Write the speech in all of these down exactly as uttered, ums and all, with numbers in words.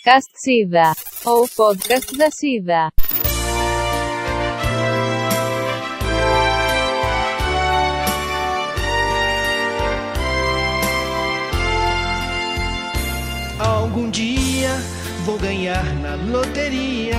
Podcast Sida, ou podcast da Sida. Algum dia vou ganhar na loteria.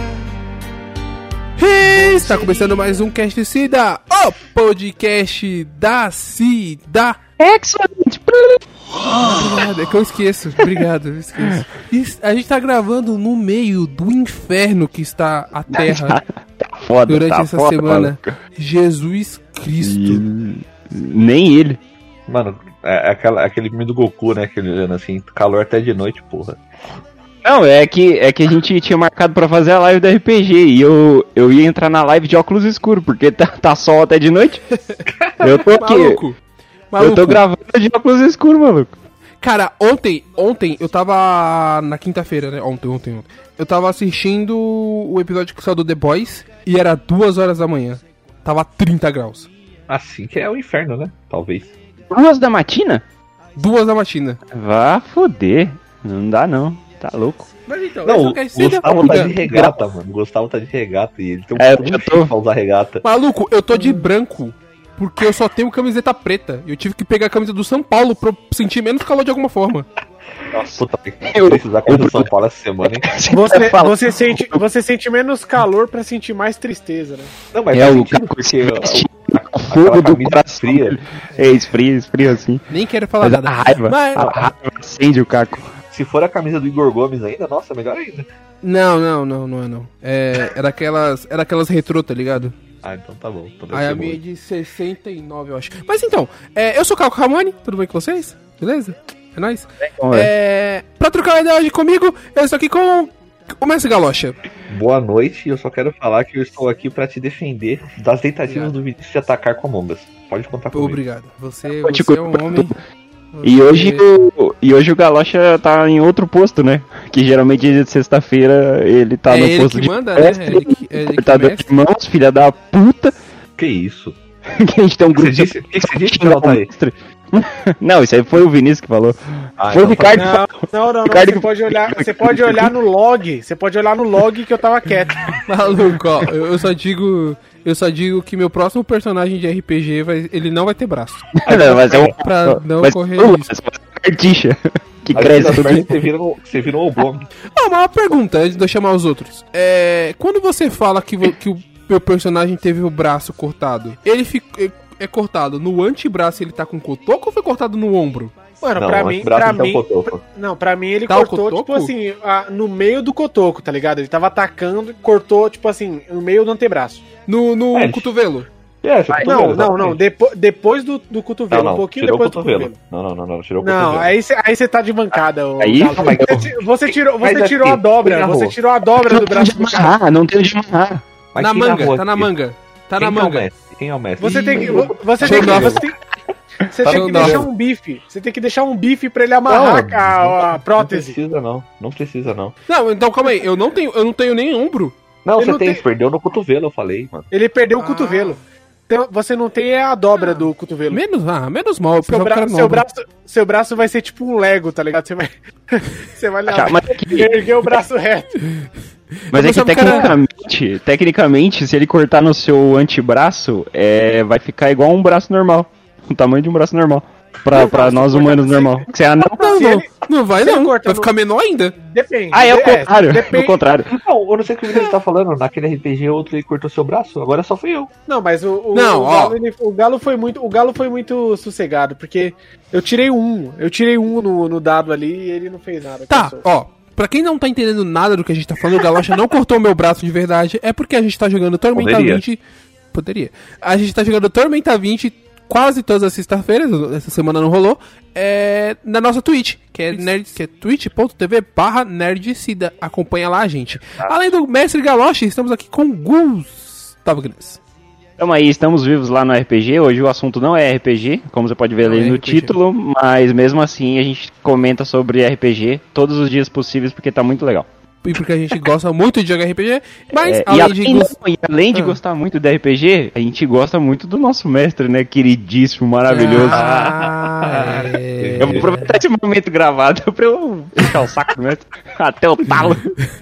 E está começando mais um Cast Sida, o podcast da Sida. Excellent. Obrigado, é que eu esqueço. Obrigado, eu esqueço. E a gente tá gravando no meio do inferno que está a Terra tá foda, durante tá essa foda, semana. maluco. Jesus Cristo. E... Nem ele. Mano, é aquela, aquele filme do Goku, né? Aquele olhando assim, calor até de noite, porra. Não, é que, é que a gente tinha marcado pra fazer a live do R P G e eu, eu ia entrar na live de óculos escuros, porque tá, tá sol até de noite. Eu tô aqui. Maluco. Maluco. Eu tô gravando de óculos escuros, maluco. Cara, ontem, ontem, eu tava na quinta-feira, né? Ontem, ontem, ontem. Eu tava assistindo o episódio que saiu do The Boys e era duas horas da manhã. Tava trinta graus. Assim que é o inferno, né? Talvez. Duas da matina? Duas da matina. Vá foder. Não dá não. Tá louco. Mas então, Não, o esse é o Gustavo tá de Sida. regata, mano. O Gustavo tá de regata e ele tem um É, todo eu um tô- chique pra usar regata. Maluco, eu tô de branco porque eu só tenho camiseta preta. Eu tive que pegar a camisa do São Paulo pra eu sentir menos calor de alguma forma. Puta, Eu- precisar com o São Paulo essa semana, hein? Você, você, sente, você sente menos calor pra sentir mais tristeza, né? Não, mas É faz o sentido, cara porque o fogo aquela do camisa coração fria. dele. É, esfria, esfria assim. Nem quero falar Mas a nada. raiva, Mas- a raiva acende o caco. Se for a camisa do Igor Gomes ainda, nossa, melhor ainda. Não, não, não, não é não. É, era aquelas, era aquelas retrô, tá ligado? Ah, então tá bom. Então deve Aí ser a minha é boa. de sessenta e nove, eu acho. Mas então, é, eu sou o Caco Ramone, tudo bem com vocês? Beleza? É nóis? Bom, é. É, pra trocar uma ideia hoje comigo, eu estou aqui com o Mestre Galocha. Boa noite, eu só quero falar que eu estou aqui pra te defender das tentativas Obrigado. do Vinícius de atacar com Among Us. Pode contar comigo. Obrigado. Você, Vou te você é um contar homem... E você- hoje, o, e hoje o Galocha tá em outro posto, né? Que geralmente dia de sexta-feira ele tá É no ele posto que de manda, né? mestre, É ele que- é ele que apertador mestre. de mãos, filha da puta. Que isso? Que a gente tem um O que grupo você disse? O que você disse, J aí? Não, isso aí foi o Vinícius que falou. Ah, Foi o então Ricardo que Não, falou. não, não, não. Ricardo- Você pode olhar, você pode olhar no log. Você pode olhar no log que eu tava quieto. Maluco, ó, eu eu só digo... Eu só digo que meu próximo personagem de R P G, vai, ele não vai ter braço. Não, mas é um. Pra não mas- correr mas- risco. mas- carticha. Que Aí cresce das tudo. pernas você vira um- você vira um oblong. Ah, mas uma pergunta, antes de eu chamar os outros. É, quando você fala que, vo- que o meu personagem teve o braço cortado, ele fica, é, é cortado no antebraço, ele tá com cotoco ou foi cortado no ombro? Mano, Não, pra o mim, antebraço pra então mim, cotoco. não, pra mim ele Tá o cortou, cotoco? tipo assim, a- no meio do cotoco, tá ligado? Ele tava atacando e cortou, tipo assim, no meio do antebraço. No, no É, cotovelo. É, você Não, não, não, depo, depois do, do cotovelo, Não, um não, pouquinho tirou o depois do cotovelo. cotovelo. Não, não, não, não, tirou o Não, cotovelo. aí você aí você tá de bancada. ô, Aí- Galo. Mas- Você ti- você tirou, você Mas tirou aqui, a dobra, põe na você rua. tirou a dobra Não do tem braço onde do cara. amarrar, não tem onde amarrar. Mas na quem manga, narrou tá na aqui? manga. Tá Quem na que é o manga. mestre? Quem é o mestre? Você tem que, Ih, você deixa tem que, eu dar. você tem, você Tá tem no que dó. deixar um bife. Você tem que deixar um bife pra ele amarrar Não, a, a Não prótese. precisa não, não precisa não. Não, então calma aí, eu não tenho, eu não tenho nem ombro. Não, Ele você não tem, tem- você perdeu no cotovelo, eu falei, mano. Ele perdeu o Ah. cotovelo. Então, você não tem a dobra do cotovelo. Menos, ah, menos mal. Eu Seu, pensava que bra era seu, ombro. braço, seu braço vai ser tipo um Lego, tá ligado? Você vai, você vai lá, Mas aqui- erguer o braço reto. Mas é que pensava que era- tecnicamente, tecnicamente, se ele cortar no seu antebraço, é, vai ficar igual um braço normal. O tamanho de um braço normal. Pra, pra se nós cortar- humanos se- normal. Você é anão? Não, Se não, ele- não vai se ele não, cortar vai no- ficar menor ainda. Depende. Ah, é o contrário. É depende- o contrário. Não, eu não sei o que o Vinícius tá falando. Naquele R P G, outro ele cortou seu braço, agora só fui eu. Não, mas o, o, Não, o, ó. Galo, ele- o Galo foi muito, o Galo foi muito sossegado, porque eu tirei um, eu tirei um no, no dado ali e ele não fez nada. Tá, Pensou. ó. Pra quem não tá entendendo nada do que a gente tá falando, o Galocha não cortou o meu braço de verdade. É porque a gente tá jogando Tormenta Poderia. vinte. Poderia. A gente tá jogando Tormenta vinte quase todas as sextas-feiras. Essa semana não rolou. É, na nossa Twitch, que é, nerd, que é twitch.tv barra nerdcida. Acompanha lá a gente. Além do Mestre Galocha, estamos aqui com Gustavo Guinness. Então aí, estamos vivos lá no R P G. Hoje o assunto não é R P G, como você pode ver Não ali é no R P G. título, mas mesmo assim a gente comenta sobre R P G todos os dias possíveis porque tá muito legal. e porque a gente gosta muito de jogar R P G, mas É, e além além, de... de, gos- e além de Ah. gostar muito do R P G, a gente gosta muito do nosso mestre, né? Queridíssimo, maravilhoso. Ah, é. Eu vou aproveitar esse momento gravado pra eu puxar o saco do mestre até o talo.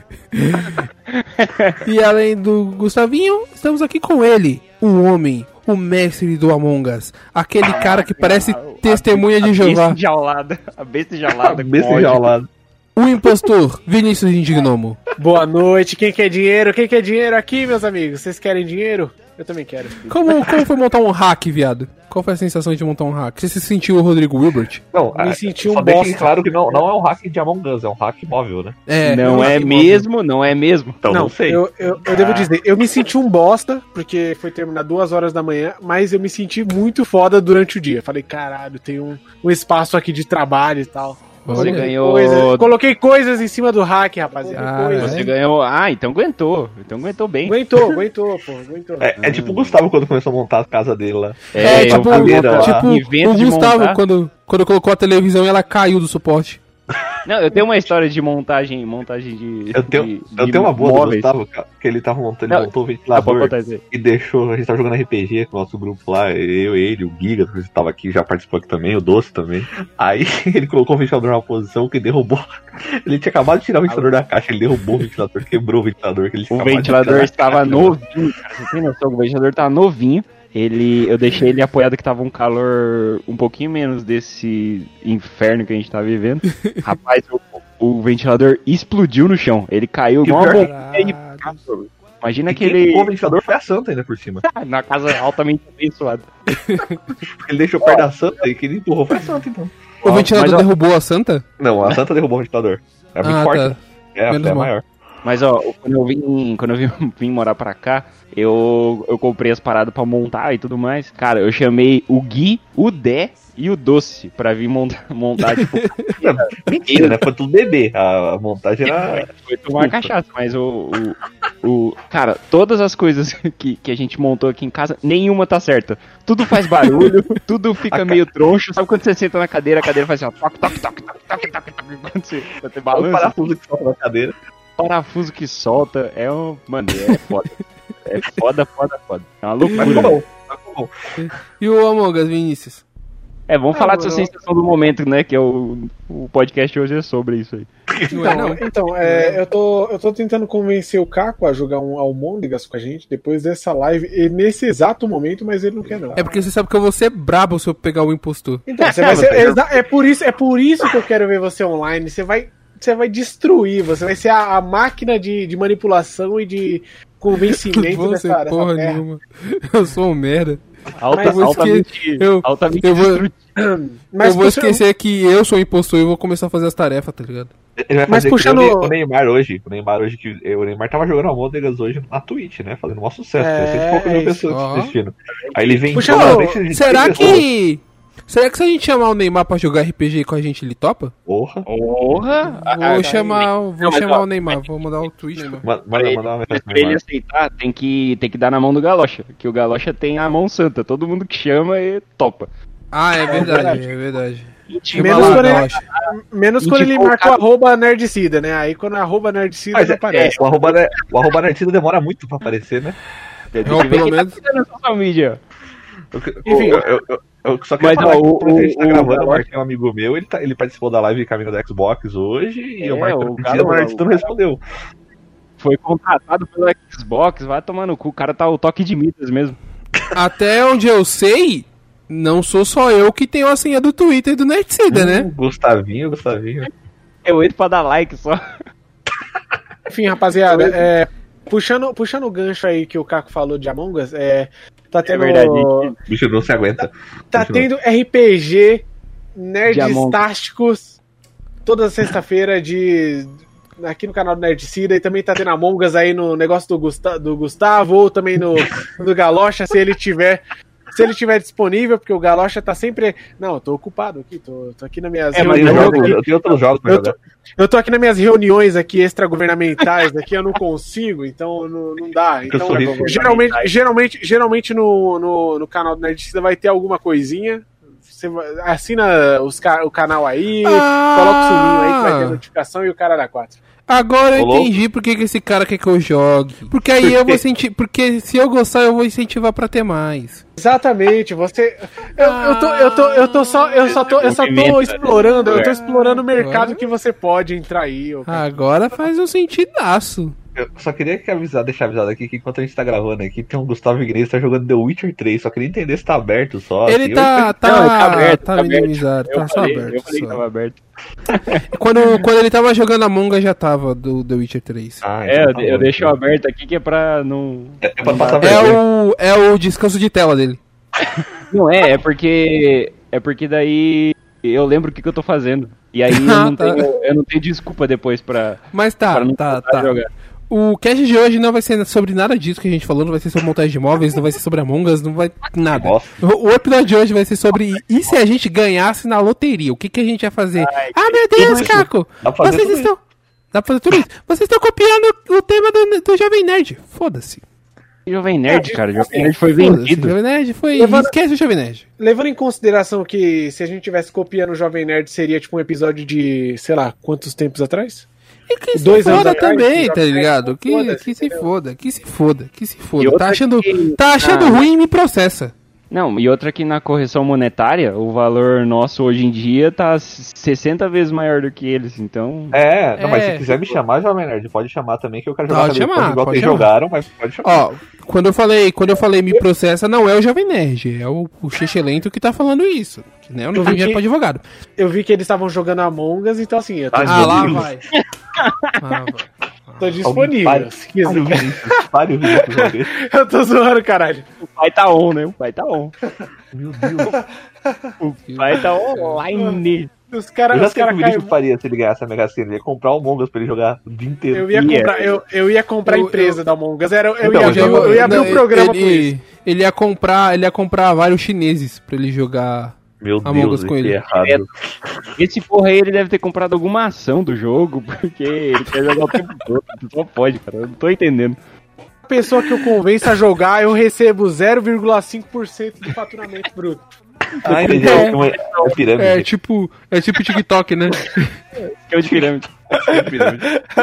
E além do Gustavinho, estamos aqui com ele, o homem, o mestre do Among Us, aquele cara que parece testemunha de A Jeová, besta enjaulada. A besta enjaulada. com Besta ódio. enjaulado. o impostor, Vinícius Indignomo. Boa noite, quem quer dinheiro? Quem quer dinheiro aqui, meus amigos? Vocês querem dinheiro? Eu também quero. Como, como foi montar um hack, viado? Qual foi a sensação de montar um hack? Você se sentiu o Rodrigo Wilbert? Não, Me é, senti um só deixem bosta. claro que não, não é um hack de Among Us, é um hack móvel, né? É, Não um é hack mesmo, não é mesmo. Então não, Não, sei. eu, eu, eu devo dizer, eu me senti um bosta, porque foi terminar duas horas da manhã, mas eu me senti muito foda durante o dia. Falei, caralho, tem um, um espaço aqui de trabalho e tal. Você Coloquei ganhou- coisas- coloquei coisas em cima do hack, rapaziada. Ah, coisas. Você ganhou. Ah, então aguentou. Então aguentou bem. Aguentou, aguentou, pô, aguentou. É, é tipo o Gustavo quando começou a montar a casa dele lá. É, eu tipo, vou cadeira lá. tipo invento o de Gustavo, montar. quando, quando colocou a televisão e ela caiu do suporte. Não, eu tenho uma história de montagem, montagem de. Eu tenho, de- eu de tenho uma boa do móveis. Gustavo, cara, que ele tava montando, ele Não, montou o Ah, pode ventilador botar isso aí. e deixou, a gente tava jogando R P G com o nosso grupo lá, eu, ele, o Giga, que tava aqui, já participou aqui também, o Doce também. Aí ele colocou o ventilador numa posição que derrubou. Ele tinha acabado de tirar o ventilador da caixa, ele derrubou o ventilador, quebrou o ventilador que ele tinha O acabado de ventilador tirar. estava novinho, cara. Você tem noção? O ventilador estava novinho. Ele, eu deixei ele apoiado que tava um calor um pouquinho menos desse inferno que a gente tá vivendo. Rapaz, o, o ventilador explodiu no chão. Ele caiu igual uma pior- bomba. e- Imagina E que quem ele empurrou o ventilador foi a Santa ainda por cima. na casa altamente abençoada. Porque ele deixou perto da Santa e quem empurrou foi a Santa, então. O ventilador mas, ó- derrubou a Santa? Não, a Santa derrubou o ventilador. É muito Ah, forte. tá. né? É, Menos é mal. maior. Mas ó, quando eu vim, quando eu vim, vim morar pra cá, eu, eu comprei as paradas pra montar e tudo mais. Cara, eu chamei o Gui, o Dé e o Doce pra vir montar, montar tipo, Mentira, né? Foi tudo bebê. A a montagem era. foi tomar cachaça, mas o, o, o- cara, todas as coisas que, que a gente montou aqui em casa, nenhuma tá certa. Tudo faz barulho, tudo fica meio troncho. Sabe quando você senta na cadeira, a cadeira faz assim, ó, toque, toque, toque, toque, toque, toque, toque, quando você, quando você O balança, parafuso que solta na cadeira. parafuso que solta, é um, mano, é foda. É foda, foda, foda. É uma Mas ficou loucura. bom. Mas ficou bom. E o Among Us, Vinícius? É, vamos Ah, falar dessa mano. sensação do momento, né, que é o, o podcast hoje é sobre isso aí. Não é, não? Então, então é, eu, tô, eu tô tentando convencer o Caco a jogar um Almôndegas com a gente depois dessa live, e nesse exato momento, mas ele não quer não. É porque você sabe que eu vou ser brabo se eu pegar o impostor. Então, você vai ser, exa- é, por isso, é por isso que eu quero ver você online. Você vai, você vai destruir, você vai ser a, a máquina de, de manipulação e de convencimento Vou dessa, ser dessa porra terra. nenhuma. Eu sou um merda. Alta, Mas eu vou altamente, esque- eu- altamente eu vou- destrutivo. Mas eu vou puxa- esquecer que eu sou o impostor e vou começar a fazer as tarefas, tá ligado? Ele vai Mas fazer puxando- que nem o Ne- o Neymar hoje. O Neymar hoje que. O Neymar tava jogando Almôndegas hoje na Twitch, né? Fazendo um sucesso. É, É, cento e poucas mil isso. pessoas Ó. assistindo. Aí ele vem. Puxa, toda ô, vez de Será cem pessoas. que. Será que se a gente chamar o Neymar pra jogar R P G com a gente, ele topa? Porra. Porra! Vou chamar, vou Não, mas, chamar ó, o Neymar, vou mandar o tweet. Mano. Manda, Pra manda, ele- manda uma mensagem pro Pra ele Neymar. aceitar, tem que, tem que dar na mão do Galocha. Que o Galocha tem a mão santa. Todo mundo que chama e topa. Ah, é verdade, verdade. é verdade. Menos Chama lá, quando ele- Galocha. Menos E quando ele tipo, marca cara- o arroba nerdcida, né? Aí quando arroba nerdcida Mas não é, aparece. é, o arroba, né, o arroba Nerdcida demora muito pra aparecer, né? Tem que Não, ver pelo quem tá menos- cuidando da social media. Eu, Enfim. eu, eu, eu, eu só Mas, quero falar ó, que o- quando a gente tá o- gravando, o- eu marquei um amigo meu, ele, tá, ele participou da live Caminho da Xbox hoje, e É, eu marquei o um cara- dia, mas o Nerdcida não respondeu. Foi contratado pelo Xbox, vai tomar no cu. O cara tá o toque de mitas mesmo. Até onde eu sei, não sou só eu que tenho a senha do Twitter do Nerdcida, né? Hum, Gustavinho, Gustavinho. Eu entro pra dar like só. Enfim, rapaziada, é, puxando, puxando o gancho aí que o Caco falou de Among Us, é, tá tendo, verdade. O bicho não se aguenta. tá Continua. tendo R P G De nerds Among Us. táticos toda sexta-feira de aqui no canal do Nerdcida, e também tá tendo Among Us aí no negócio do, Gusta, do Gustavo, ou também no do Galocha, se ele tiver se ele tiver disponível, porque o Galocha tá sempre, não, eu tô ocupado aqui, tô, tô aqui nas minhas É, mas eu, reuniões jogo, aqui. eu tenho outros jogos pra Eu jogar. tô, eu tô aqui nas minhas reuniões aqui extragovernamentais, aqui eu não consigo, então não, não dá. Porque eu Então, sou rico. geralmente, geralmente, geralmente no, no, no canal do Nerdcida vai ter alguma coisinha. Você vai- assina os ca- o canal aí, Ah! coloca o sininho aí que vai ter notificação e o cara dá quatro. Agora eu Ô, louco. entendi por que, que esse cara quer que eu jogue. Porque aí eu vou sentir. Porque se eu gostar, eu vou incentivar pra ter mais. Exatamente, você. Eu, eu, tô, eu, tô, eu tô só. Eu só tô, eu só tô Movimenta, explorando. né? Eu tô explorando o mercado Agora- que você pode entrar aí. ô, cara. Agora faz um sentidaço. Eu só queria que avisar, deixar avisado aqui que enquanto a gente tá gravando aqui, tem um Gustavo Ignez que tá jogando The Witcher três. Só queria entender se tá aberto só. Ele assim. tá. Tá, Não, tá aberto, tá tá aberto. minimizado, Eu tá só falei, aberto. eu falei que só. tava aberto. Quando, quando ele tava jogando Among Us já tava do The Witcher três. Ah, É, então eu, tá eu bom, deixo então. aberto aqui que é pra não. É pra não passar É vergonha. o, é o descanso de tela dele. Não é, é porque. É porque daí eu lembro o que, que eu tô fazendo. E aí eu não, Tá. tenho, eu não tenho desculpa depois pra, Mas tá, pra não tá, voltar tá. a jogar. O cast de hoje não vai ser sobre nada disso que a gente falou, não vai ser sobre montagem de móveis, não vai ser sobre Among Us, não vai nada. Nossa. O, o episódio de hoje vai ser sobre e se a gente ganhasse na loteria? O que, que a gente ia fazer? Ai, ah, meu Deus, isso. Caco! Dá pra fazer Vocês tudo estão. Dá pra fazer tudo isso. Vocês estão copiando o tema do, do Jovem Nerd. Foda-se. Jovem Nerd, cara. Jovem Nerd foi Foda-se. vendido. Jovem Nerd foi. Levando- Esquece o Jovem Nerd. Levando em consideração que se a gente tivesse copiando o Jovem Nerd, seria tipo um episódio de, sei lá, quantos tempos atrás? E que se Dois anos foda atrás, também, Jovem tá Nerd, ligado? Que, foda-se, que se entendeu? foda, que se foda, que se E foda. outra Tá achando, que- tá achando Ah. ruim e me processa. Não, e outra que na correção monetária, o valor nosso hoje em dia tá sessenta vezes maior do que eles, então. É, não, mas É. se quiser me chamar, Jovem Nerd, pode chamar também, que eu quero jogar Pode também, chamar, igual pode vocês chamar. jogaram, mas pode chamar. Ó, quando eu falei, quando eu falei me processa, não é o Jovem Nerd, é o, o Xexelento que tá falando isso. Que nem eu não Eu vi tenho dinheiro que- pra advogado. Eu vi que eles estavam jogando Among Us, então assim, eu tô, Ai, Ah, meu lá Deus. vai. Ah, vai. tô disponível. Pare- Se Pare o quiser. Vinícius, pare o Vinícius uma vez. Eu tô zoando, caralho. O pai tá on, né? O pai tá on. Meu Deus. O pai tá online. Os Eu caras já os sei o que cara o Vinícius caem. faria se ele ganhasse a Mega Sena. Ele ia comprar o Among Us pra ele jogar o dia inteiro. Eu ia Yeah. comprar, eu, eu ia comprar a Eu- empresa da Among Us. Era, eu, Então, ia, eu já eu, vou- eu ia abrir Não, um programa ele, com isso. ele ia comprar, ele ia comprar vários chineses pra ele jogar. Meu Among Deus, Us com isso ele. é errado. Esse porra aí, ele deve ter comprado alguma ação do jogo, porque ele quer jogar o tempo todo. Só pode, cara. Eu não tô entendendo. A pessoa que eu convenço a jogar, eu recebo zero vírgula cinco por cento do faturamento bruto. Ah, entendi. É, uma, é pirâmide. É tipo, é tipo TikTok, né? Que é o de pirâmide. É pirâmide.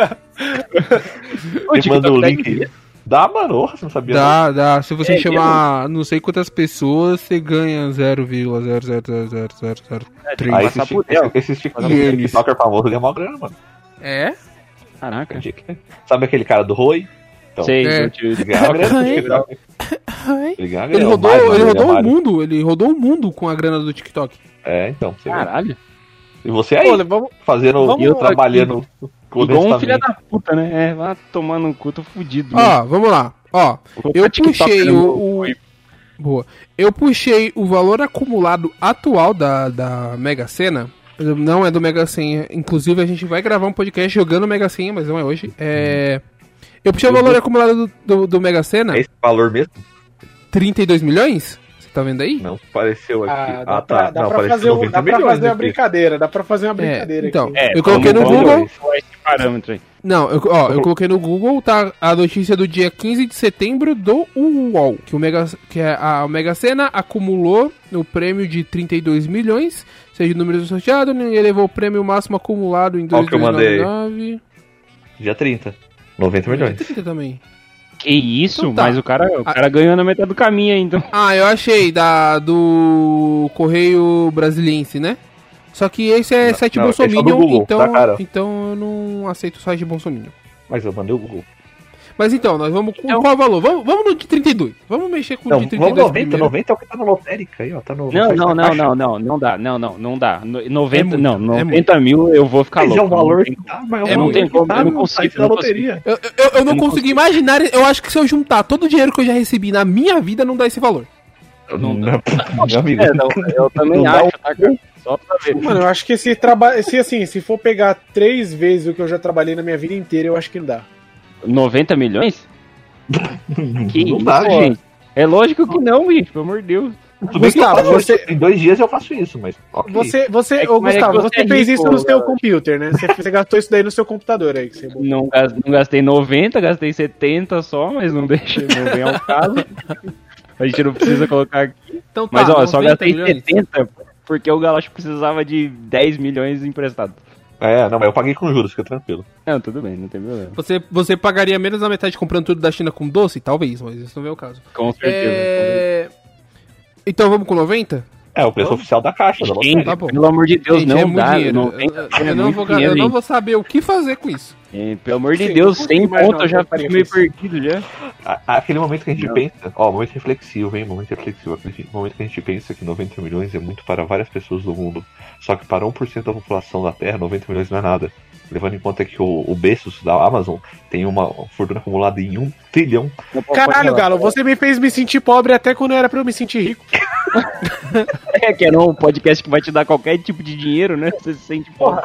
O Ele manda o TikTok link aí. Dá, mano. Ô, você não sabia? Dá, dá. Se você É, chamar não sei quantas pessoas, você ganha zero vírgula zero zero zero zero zero zero três. Não. Aí passar esse, por esse, ela. esse, esse Ienes. TikToker famoso ganha mó grana, mano. É? Caraca. Sabe aquele cara do Roi? Então, Sei, É. eu te- ele ganha grana no Ai. TikTok. Ele ganha grana. Ele rodou, mais, ele mano, rodou é o mais. mundo, ele rodou o mundo com a grana do TikTok. É, então. Você vê. Caralho. E você aí, Pô, vamos, fazendo, vamos- eu trabalhando Igual um filho honestamente. da puta, né? É, vai tomando um cu, tô fudido. né? Ó, vamos lá. Ó, Vou eu pra TikTok puxei no o, meu o- Oi. Boa. Eu puxei o valor acumulado atual da, da Mega Sena. Não é do Mega Sena. Inclusive, a gente vai gravar um podcast jogando Mega Sena, mas não é hoje. É... Eu puxei o valor acumulado do, do, do Mega Sena, É esse valor mesmo? trinta e dois milhões. Você tá vendo aí? Não, apareceu aqui. Ah, Ah, dá tá. pra, dá Não, pra apareceu fazer, um- noventa dá pra milhões fazer uma aqui. brincadeira, dá pra fazer uma brincadeira É, então, aqui. É, eu coloquei no vamos- Google. vamos pôr esse parâmetro aí. Não, eu, ó, eu coloquei no Google, tá a notícia do dia quinze de setembro do U O L, que, o Mega, que é a Mega Sena acumulou o prêmio de trinta e dois milhões, seja o número sorteado, e elevou o prêmio máximo acumulado em Qual dois que eu mil mandei? e nove. Dia trinta. noventa milhões. trinta também. Que isso? Então tá. Mas o cara, o cara ganhou na metade do caminho aí, então. Ah, eu achei, da do Correio Brasiliense, né? Só que esse é Não, site não, esse é do Bolsominion, Google, então, tá, cara? então eu não aceito o site Bolsominion. Mas eu mandei o Google. Mas então, nós vamos com Então- qual valor? Vamos, vamos no de trinta e dois. Vamos mexer com o Não, de trinta e vamos dois noventa. primeiro. noventa é o que tá na lotérica aí, ó. Tá no, Não, no site não, da não, Caixa. não, não, não dá, não, não, não dá. No- noventa, muito, não, é noventa mil eu vou ficar Mas louco. é o valor não que tem- tá, mas é o É, não valor tem que como, tá eu não no consigo, site da eu não consigo. loteria. Eu, eu, eu não Eu não consigo imaginar, eu acho que se eu juntar todo o dinheiro que eu já recebi na minha vida, não dá esse valor. Não, Não não, meu amigo. É, não, eu também Não dá acho, tá, cara? Só pra ver. Mano, eu acho que se, traba... se assim, se for pegar três vezes o que eu já trabalhei na minha vida inteira, eu acho que não dá. noventa milhões? Que Não isso, dá, gente? É lógico que não, gente, pelo amor de Deus. Tudo bem que eu Gustavo, faço você- isso. Em dois dias eu faço isso, mas ok. Você, você, É que- ô mas é Gustavo, que você você é fez rico, isso no seu galera. computer, né? Você, você gastou isso daí no seu computador aí. Que você... Não, gas- não gastei noventa, gastei setenta só, mas não deixa, não vem ao caso. A gente não precisa colocar aqui. Então tá, Mas ó, eu só noventa gastei milhões. setenta porque o Galocha precisava de dez milhões emprestados. É, não, mas eu paguei com juros, fica tranquilo. Não, tudo bem, não tem problema. Você, você pagaria menos da metade comprando tudo da China com doce? Talvez, mas isso não é o caso. Com certeza. É... Então vamos com noventa? É, o preço oficial da caixa, da Gente, lotérica. Tá bom. pelo amor de Deus, Gente, não é muito dá. dinheiro. Não tem, eu, é eu não muito vou, dinheiro, eu não gente. vou saber o que fazer com isso. É, pelo amor de Sim, Deus, não sem consigo imaginar ponto eu já o que eu fico faria meio com isso. perdido já. A- Aquele momento que a gente Não. pensa, ó, momento reflexivo, hein, momento reflexivo. Aquele momento que a gente pensa que noventa milhões é muito para várias pessoas do mundo. Só que para um por cento da população da Terra, noventa milhões não é nada. Levando em conta que o, o Bezos da Amazon tem uma fortuna acumulada em um trilhão. Caralho, Galo, você me fez me sentir pobre até quando era pra eu me sentir rico. É que era um podcast que vai te dar qualquer tipo de dinheiro, né? Você se sente pobre.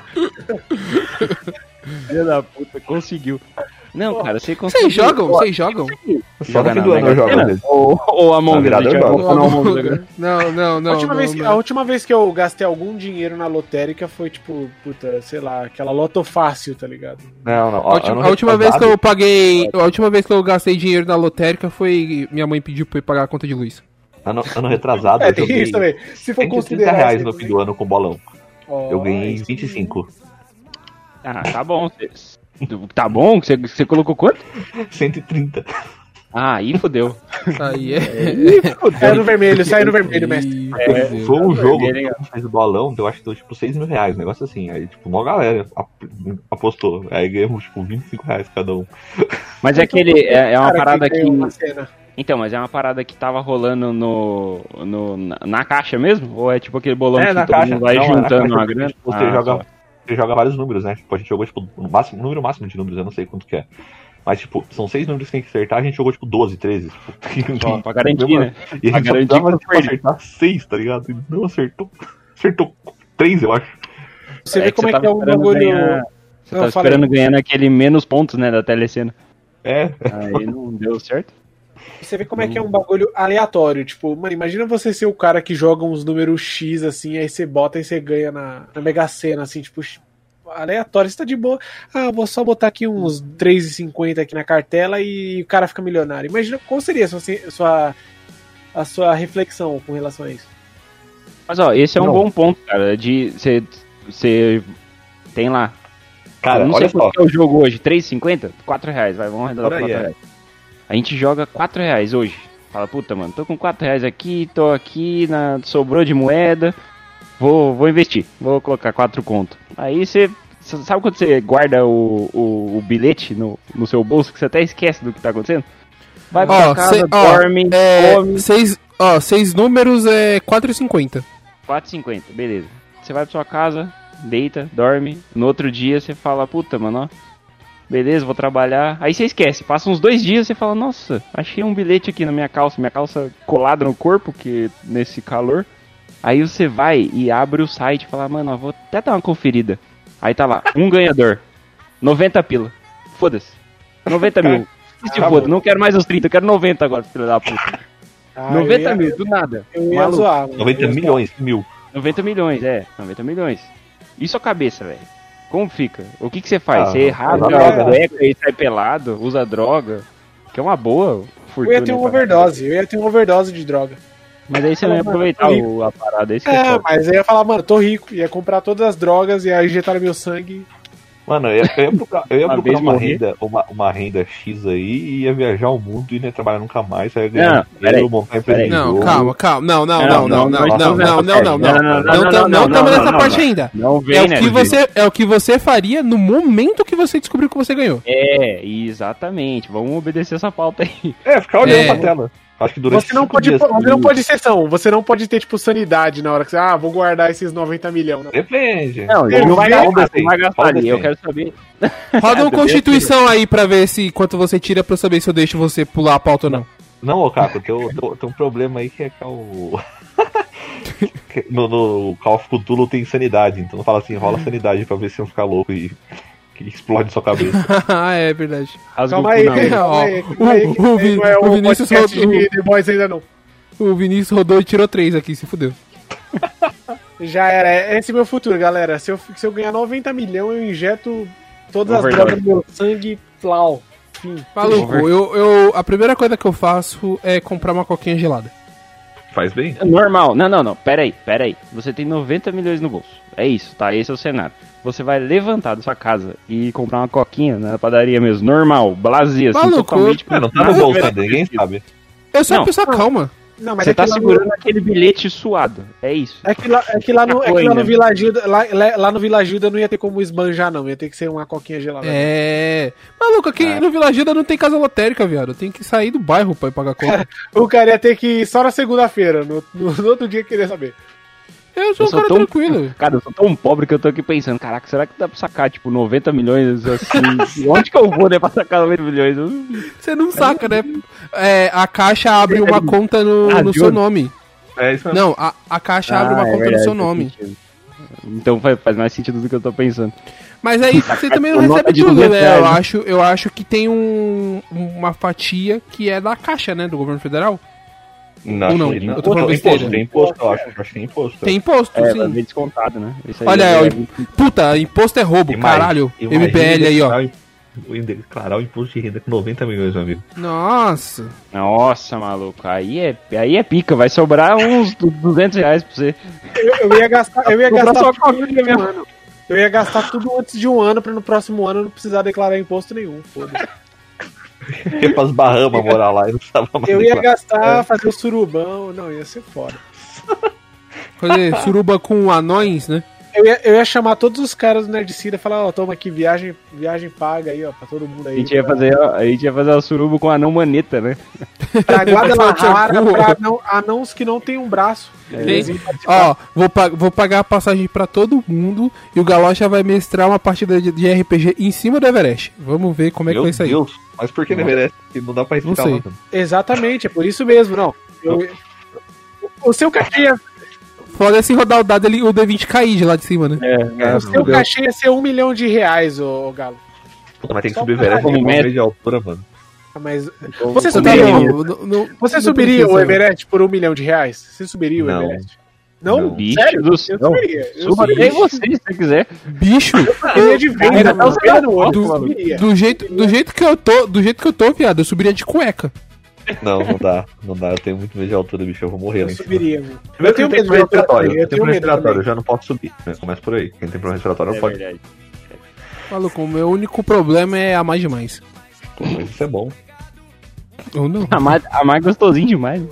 Filha da puta, conseguiu. Não, cara, você conseguiu. Vocês jogam? Vocês jogam? Só no fim na do ano eu Mega jogo, Sena? às vezes. Ou, ou Among Na Us, virada a gente eu vai jogo. voltar no Among Us agora. Não, não, não. a, última não, vez, que- não. a última vez que eu gastei algum dinheiro na lotérica foi tipo, puta, sei lá, aquela loto fácil, tá ligado? Não, não. A última, a última vez que eu paguei. A última vez que eu gastei dinheiro na lotérica foi. Minha mãe pediu pra eu pagar a conta de luz. Ano, ano retrasado, É, eu tem joguei isso também. Se for cento e trinta considerar. reais isso no aí fim do ano com bolão. também. Eu ganhei Ó, vinte e cinco. Ah, tá bom. Cê- Tá bom? Você, você colocou quanto? cento e trinta. Ah, aí fodeu. Isso aí é. Sai no vermelho, sai no vermelho, mestre. É, Foi um jogo é legal. que fez o bolão, eu acho que deu tipo seis mil reais, um negócio assim. Aí, tipo, uma galera ap- apostou. Aí ganhamos, tipo, vinte e cinco reais cada um. Mas é aquele. É, é uma Cara, parada que. ganhou uma cena. Então, mas é uma parada que tava rolando no, no, na, na caixa mesmo? Ou é tipo aquele bolão que todo mundo vai Não, é na juntando caixa, uma porque, grana? tipo, Você, Ah, joga, só. você joga vários números, né? Tipo, a gente jogou, tipo, o máximo, número máximo de números, eu não sei quanto que é. Mas, tipo, são seis números que tem que acertar, a gente jogou, tipo, doze, treze. Tipo, Só, pra garantir, né? E a Pra gente só garantir precisava, que tipo, perde. acertar seis, tá ligado? E não acertou. Acertou três, eu acho. Você vê como é tava que é um esperando bagulho. ganhar- Você Não, tava falei. esperando ganhar naquele menos pontos, né, da telecena. É. Aí não deu certo. Você vê como é que é um bagulho aleatório. Tipo, mano, imagina você ser o cara que joga uns números X, assim, aí você bota e você ganha na, na Mega Sena, assim, tipo, aleatório. Você tá de boa. Ah, vou só botar aqui uns três e cinquenta aqui na cartela e o cara fica milionário. Imagina qual seria a sua, a sua, a sua reflexão com relação a isso. Mas ó, esse é um Não. bom ponto, cara, de você você tem lá. Cara, eu não olha sei só. quanto que é o jogo hoje, três e cinquenta? quatro reais, vai, vamos arredondar Por pra aí, quatro é. reais. A gente joga quatro reais hoje. Fala, puta, mano, tô com quatro reais aqui, tô aqui, na, sobrou de moeda, vou, vou investir, vou colocar quatro conto. Aí você, sabe quando você guarda o, o, o bilhete no, no seu bolso, que você até esquece do que tá acontecendo? Vai pra Ó, casa, cê- ó, dorme, é, come, seis, ó, seis números é quatro e cinquenta. quatro e cinquenta, beleza. Você vai pra sua casa, deita, dorme, no outro dia você fala, puta, mano, ó. Beleza, vou trabalhar. Aí você esquece, passa uns dois dias e você fala, nossa, achei um bilhete aqui na minha calça, minha calça colada no corpo, que nesse calor. Aí você vai e abre o site e fala, mano, ó, vou até dar uma conferida. Aí tá lá, um ganhador, noventa pila. Foda-se. noventa mil. Se foda, não quero mais os trinta, eu quero noventa agora, filho da puta. Ah, noventa eu ia, mil, do nada. Eu ia Maluco. zoar. mano. noventa Eu ia zoar. milhões, mil. noventa milhões, é, noventa milhões. Isso a cabeça, velho. Como fica? O que que você faz? Ah, você rasga usa a droga. cueca e sai pelado, usa droga, que é uma boa Eu fortuna. ia ter uma pra- overdose, eu ia ter uma overdose de droga. Mas aí você não ia aproveitar o, a parada, isso que é É, foda. mas eu ia falar, mano, tô rico, ia comprar todas as drogas, ia injetar no meu sangue. Mano, eu ia, eu ia procurar, eu ia Uma procurar vez uma, morrer. renda, uma, uma renda X aí e ia viajar o mundo e não ia trabalhar nunca mais. Aí ia ganhar Não, dinheiro, peraí, montar empresa peraí. de Não, jogo. calma, calma. Não, não, Não, não, não, não, não, não, não, não, não, não, não, não, não. não, não, não, Não não, estamos não, não, nessa não, parte não. ainda. Não vem, É o né, que Gil? você, é o que você faria no momento que você descobriu que você ganhou. É, exatamente. Vamos obedecer essa pauta aí. É, ficar olhando É. pra tela. Acho que durante Você não cinco pode, dias você não por- pode ser são, você não pode ter, tipo, sanidade na hora que você, ah, vou guardar esses noventa milhões. Não. Depende. Não, Ele não vai vai gastar, gastar, não vai gastar fala ali. Eu assim. quero saber. Roda uma Depende. constituição aí pra ver se quanto você tira pra eu saber se eu deixo você pular a pauta ou não. Não, ô Caco, tem, tem, tem um problema aí que é que é o. que no, no Call of Cthulhu tem sanidade, então fala assim, rola sanidade pra ver se não ficar louco e que explode sua cabeça. Ah, é verdade. Rasga Calma o cu aí, na mão. calma Ó, aí, calma aí, que o- o aí Vi- não é o o Vinícius podcast rodou- de The Boys ainda não. O Vinícius rodou e tirou três aqui, se fudeu. Já era, esse é meu futuro, galera. Se eu, se eu ganhar noventa milhões, eu injeto todas as Overdose. drogas no meu sangue, plau. Fim. Maluco, eu, eu, a primeira coisa que eu faço é comprar uma coquinha gelada. Faz bem. Normal. Não, não, não. Pera aí, pera aí. Você tem noventa milhões no bolso. É isso, tá? Esse é o cenário. Você vai levantar da sua casa e comprar uma coquinha na padaria mesmo. Normal, blasia, assim, Maluco, totalmente... É, não tá no bolso, né? Ninguém sabe. Eu sou Não. uma pessoa calma. Não, mas Você é tá que lá no- segurando aquele bilhete suado. É isso. É que lá, é que lá no, é que lá Coisa. no Vila Gilda, lá, lá- lá no Vila Gilda não ia ter como esbanjar, não. Ia ter que ser uma coquinha gelada. É. Maluco, aqui no Vila Gilda não tem casa lotérica, viado. Tem que sair do bairro pra ir pagar conta. O cara ia ter que ir só na segunda-feira. No, no- no outro dia queria saber. Eu sou Eu um sou cara tão- tranquilo. Cara, eu sou tão pobre que eu tô aqui pensando, caraca, será que dá pra sacar, tipo, noventa milhões, assim? Onde que eu vou, né, pra sacar noventa milhões? Eu... Você não saca, né? É, a Caixa abre uma conta no, Ah, no de seu onde? nome. É isso mesmo. Não, a, a Caixa abre uma Ah, é conta verdade, no seu faz nome. sentido. Então faz, faz mais sentido do que eu tô pensando. Mas aí você também não Nota recebe de tudo, duzentos né? reais, Eu né? acho, eu acho que tem um, uma fatia que é da Caixa, né? Do governo federal. Não, Ou não? acho que Eu tô falando tem besteira. imposto, tem imposto, eu acho. Acho que tem imposto. Tem imposto, É, vai sim. ver descontado, né? Isso aí Olha, é- ó, puta, imposto é roubo, Imagina- caralho. imagina M B L aí, ó. declarar o- o declarar o imposto de renda com noventa milhões, meu amigo. Nossa. Nossa, maluco, aí é, aí é pica, vai sobrar uns du- duzentos reais pra você. Eu, eu ia gastar, eu ia Comprar gastar só tudo antes de um ano. Eu ia gastar tudo antes de um ano pra no próximo ano não precisar declarar imposto nenhum. Foda-se. Ia pras Bahamas morar lá e não precisava mais. Eu ia declarar. gastar, fazer o surubão. Não, ia ser foda. Fazer suruba com anões, né? Eu ia, eu ia chamar todos os caras do Nerdcida e falar, ó, toma aqui, viagem, viagem paga aí, ó, pra todo mundo aí. A gente ia fazer, a gente ia fazer a suruba com a anão maneta, né? Pra Guadalajara, Seu cu. pra anão, anãos que não tem um braço. Eles iam participar. Ó, vou, pa- vou pagar a passagem pra todo mundo e o Galocha vai mestrar uma partida de, de R P G em cima do Everest. Vamos ver como é que Meu vai sair. Deus, mas por que não merece? Não dá pra Não respirar sei. lá, mano. Exatamente, é por isso mesmo, não. Eu- o seu cachê, ia- Foda é se rodar o dado ele, o D vinte cair de lá de cima, né? É, o seu cachê ia ser um milhão de reais, ô, ô Galo. Puta, mas tem que Só subir pra Everest como com um meta. metro de altura, mano. Ah, Mas Então, você Tá subiria, bom, não- não- você não subiria precisa. o Everest por um milhão de reais? Você subiria o Não. Everest? Não? Não. Bicho Sério? do Eu céu. subiria. Eu Suba até subiria. você, se você quiser. Bicho, Eu ia de venda, Ainda mano. tá Pena no olho, do, eu subiria. do jeito, do jeito que eu tô, do jeito que eu tô, viado, eu subiria de cueca. Não, não dá. Não dá. Eu tenho muito medo de altura, bicho. Eu vou morrer lá Eu em cima. subiria, mano. Eu Eu tenho medo de problema altura respiratório. também, eu Eu tenho tenho problema medo respiratório, eu também. já não posso subir. né? Começa por aí. Quem tem problema respiratório não É pode. verdade. Maluco, o meu único problema é a mais demais. Pô, mas isso é bom. Ou não? A mais, a mais gostosinho demais.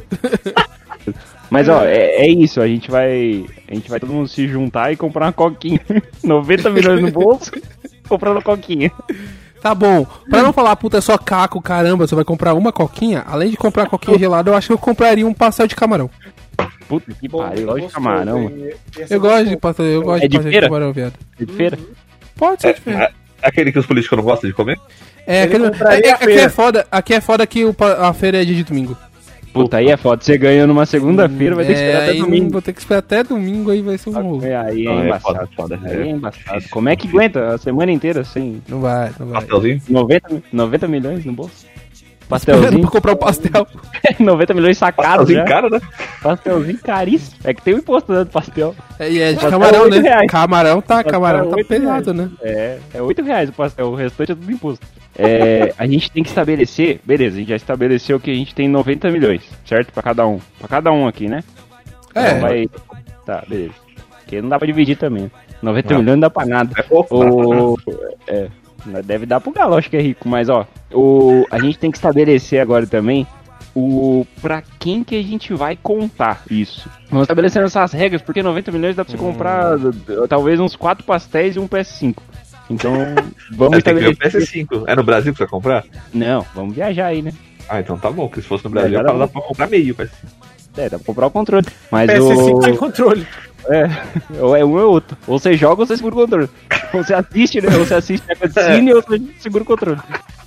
Mas ó, é, é isso, a gente vai. A gente vai todo mundo se juntar e comprar uma coquinha. noventa milhões no bolso, comprando coquinha. Tá bom. Pra não falar, puta, é só caco, caramba, você vai comprar uma coquinha? Além de comprar coquinha gelada, eu acho que eu compraria um pastel de camarão. Puta que Bom, pariu, gosto de gostoso, camarão. hein? mano. Ia ser Eu gosto de gostoso. pastel, eu gosto É de de pastel de feira? camarão, viado. É de feira? Pode ser de feira. É aquele que os políticos não gostam de comer? É, Ele aquele, compraria é, a aqui feira. é foda, aqui é foda que o pa- a feira é dia de domingo. Puta, aí é foda. Você ganha numa segunda-feira, vai ter que É, esperar até aí domingo. vou ter que esperar até domingo, aí vai ser um rolo. É, aí é Não, é embaçado. foda, foda. Aí é É embaçado. difícil. Como é que aguenta a semana inteira sem Não vai, não vai. Pastelzinho? noventa, noventa milhões no bolso? Esperando Pastelzinho, pra comprar o pastel. noventa milhões sacados Pastelzinho já. cara, né? Pastelzinho caríssimo. É que tem o imposto né, do pastel. É, e é de Pastel camarão, oito né? reais. Camarão tá, Pastel camarão tá oito pesado, reais. né? É, é oito reais o pastel, o restante é tudo imposto. É, a gente tem que estabelecer, beleza, a gente já estabeleceu que a gente tem noventa milhões, certo? Pra cada um. Pra cada um aqui, né? É. Então vai... Tá, beleza. Porque não dá pra dividir também. né? noventa Não. milhões não dá pra nada. É pouco. O... É, deve dar pro Galoche que é rico, mas ó, o... a gente tem que estabelecer agora também o pra quem que a gente vai contar isso. Vamos estabelecendo essas regras, porque noventa milhões dá pra você comprar uh, talvez uns quatro pastéis e um P S cinco. Então, vamos É, tem que ver o estabelecer. P S cinco. É no Brasil que você vai comprar? Não, vamos viajar aí, né? Ah, então tá bom, porque se fosse no Brasil, É, eu dá falo, pra- dá pra comprar meio P S cinco. É, dá pra comprar o controle. Mas P S cinco o... sem controle. É, ou é um ou outro. Ou você joga ou você segura o controle. Ou você assiste, né? Ou você assiste a cutscene ou você segura o controle.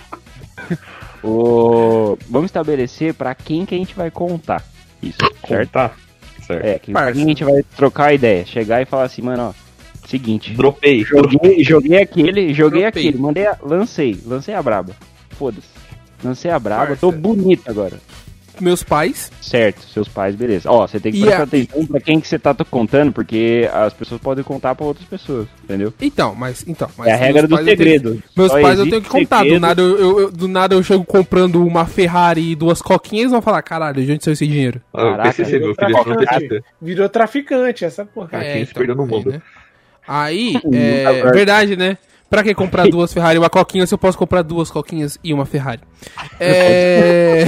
O... Vamos estabelecer pra quem que a gente vai contar isso, certo? Tá. Certo. É, que, pra quem a gente vai trocar a ideia. Chegar e falar assim, mano, ó, seguinte. Dropei. Joguei, joguei aquele, joguei Dropei. aquele, mandei, a, lancei, lancei a braba. Foda-se. Lancei a braba, tô Parça. bonito agora. meus pais. Certo, seus pais, beleza. Ó, você tem que E prestar a- atenção pra quem que você tá contando, porque as pessoas podem contar pra outras pessoas, entendeu? Então, mas. Então, mas É a regra meus do pais eu tenho- segredo. Meus Só pais eu existe tenho que contar. Do segredo. nada eu, eu- eu- do nada eu chego comprando uma Ferrari e duas coquinhas e vão falar: caralho, de onde saiu esse dinheiro? Ah, eu Caraca, pensei, meu filho, virou isso não tem que traficante. ser. Virou traficante, essa porra. Ah, quem se perdeu no aí, mundo. né? Aí, é verdade, né? Pra que comprar duas Ferrari e uma coquinha se eu posso comprar duas coquinhas e uma Ferrari? É.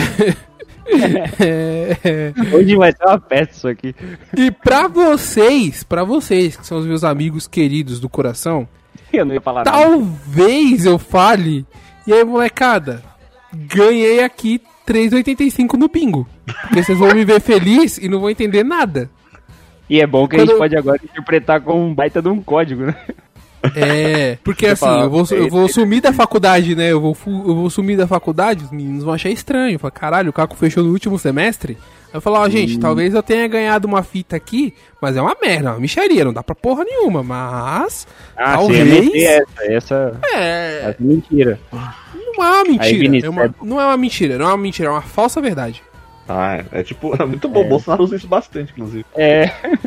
É... Hoje vai ser uma festa isso aqui. E pra vocês, pra vocês, que são os meus amigos queridos do coração, Eu não ia falar nada. talvez eu fale. E aí, molecada, ganhei aqui três reais e oitenta e cinco no bingo. Porque vocês vão me ver feliz e não vão entender nada. E é bom que a Quando- gente pode agora interpretar como um baita de um código, né? É, porque Você assim, fala, eu vou, eu vou sumir da faculdade, né? Eu vou, fu- eu vou sumir da faculdade, os meninos vão achar estranho. Falar, caralho, o Caco fechou no último semestre. Aí eu falo, ó, gente, talvez eu tenha ganhado uma fita aqui, mas é uma merda, uma micharia, não dá pra porra nenhuma, mas Ah, talvez... você ia meter essa, essa, É, essa mentira. não é uma Aí, mentira, Vinícius, é uma- não é uma mentira, não é uma mentira, é uma falsa verdade. Ah, é, é tipo, é muito bom. O Bolsonaro usa isso bastante, inclusive. É.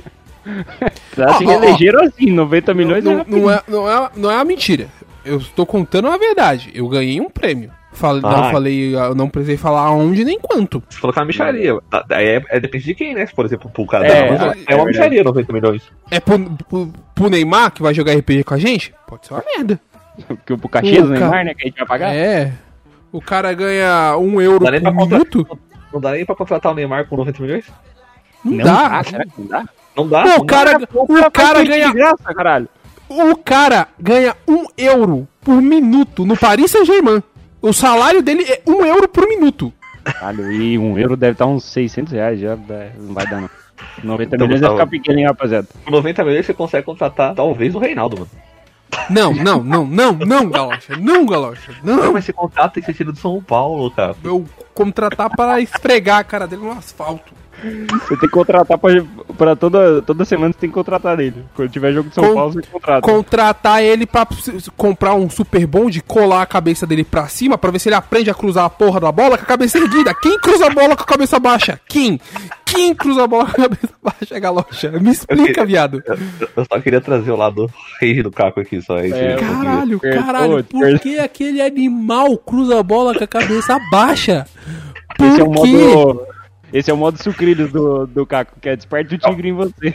Já se Ó, ó, ó. elegeram assim, noventa milhões não, é não, rapidinho. não, é, não, é, não é uma mentira, eu estou contando uma verdade, eu ganhei um prêmio. Falei, não Ah. falei, eu não precisei falar aonde nem quanto. Se colocar uma micharia, daí é, é depende de quem, né? Por exemplo, pro cara É, da Amazon, é é uma verdade. micharia noventa milhões. É pro, pro, pro Neymar, que vai jogar R P G com a gente? Pode ser uma merda. Porque o cachê do Pô, Neymar, cara. né, que a gente vai pagar. É. O cara ganha um euro Dá nem pra por contra- minuto? Não dá nem pra contratar o Neymar com noventa milhões? Não, Não dá. dá, será que não dá? Não dá. Pô, não o cara, dá. o cara ganha, De graça, caralho. o cara ganha um euro por minuto no Paris Saint-Germain. O salário dele é um euro por minuto. Caralho, e um euro deve estar uns seiscentos reais, já é, não vai dar não. noventa Então, milhões vai Gustavo. ficar pequeno, hein, rapaziada. Com noventa milhões você consegue contratar talvez o Reinaldo, mano. Não, não, não, não, não, Galocha. Não, Galocha. Não, Não. mas você contrata esse tiro de São Paulo, cara. Eu contratar para esfregar a cara dele no asfalto. Você tem que contratar pra, pra toda, toda semana, você tem que contratar ele. Quando tiver jogo de São Com- Paulo, você contrata. Contratar ele pra s- s- comprar um super bond, colar a cabeça dele pra cima pra ver se ele aprende a cruzar a porra da bola com a cabeça erguida. Quem cruza a bola com a cabeça baixa? Quem? Quem cruza a bola com a cabeça baixa, Galocha? Me explica, viado. Eu, eu só queria trazer o lado rei do Caco aqui, só isso. É, Caralho, Perdoa, caralho, por perdoa. que aquele animal cruza a bola com a cabeça baixa? Esse é o Por quê? modo. Esse é o modo sucrilhos do, do Caco, que é desperte o tigre em você.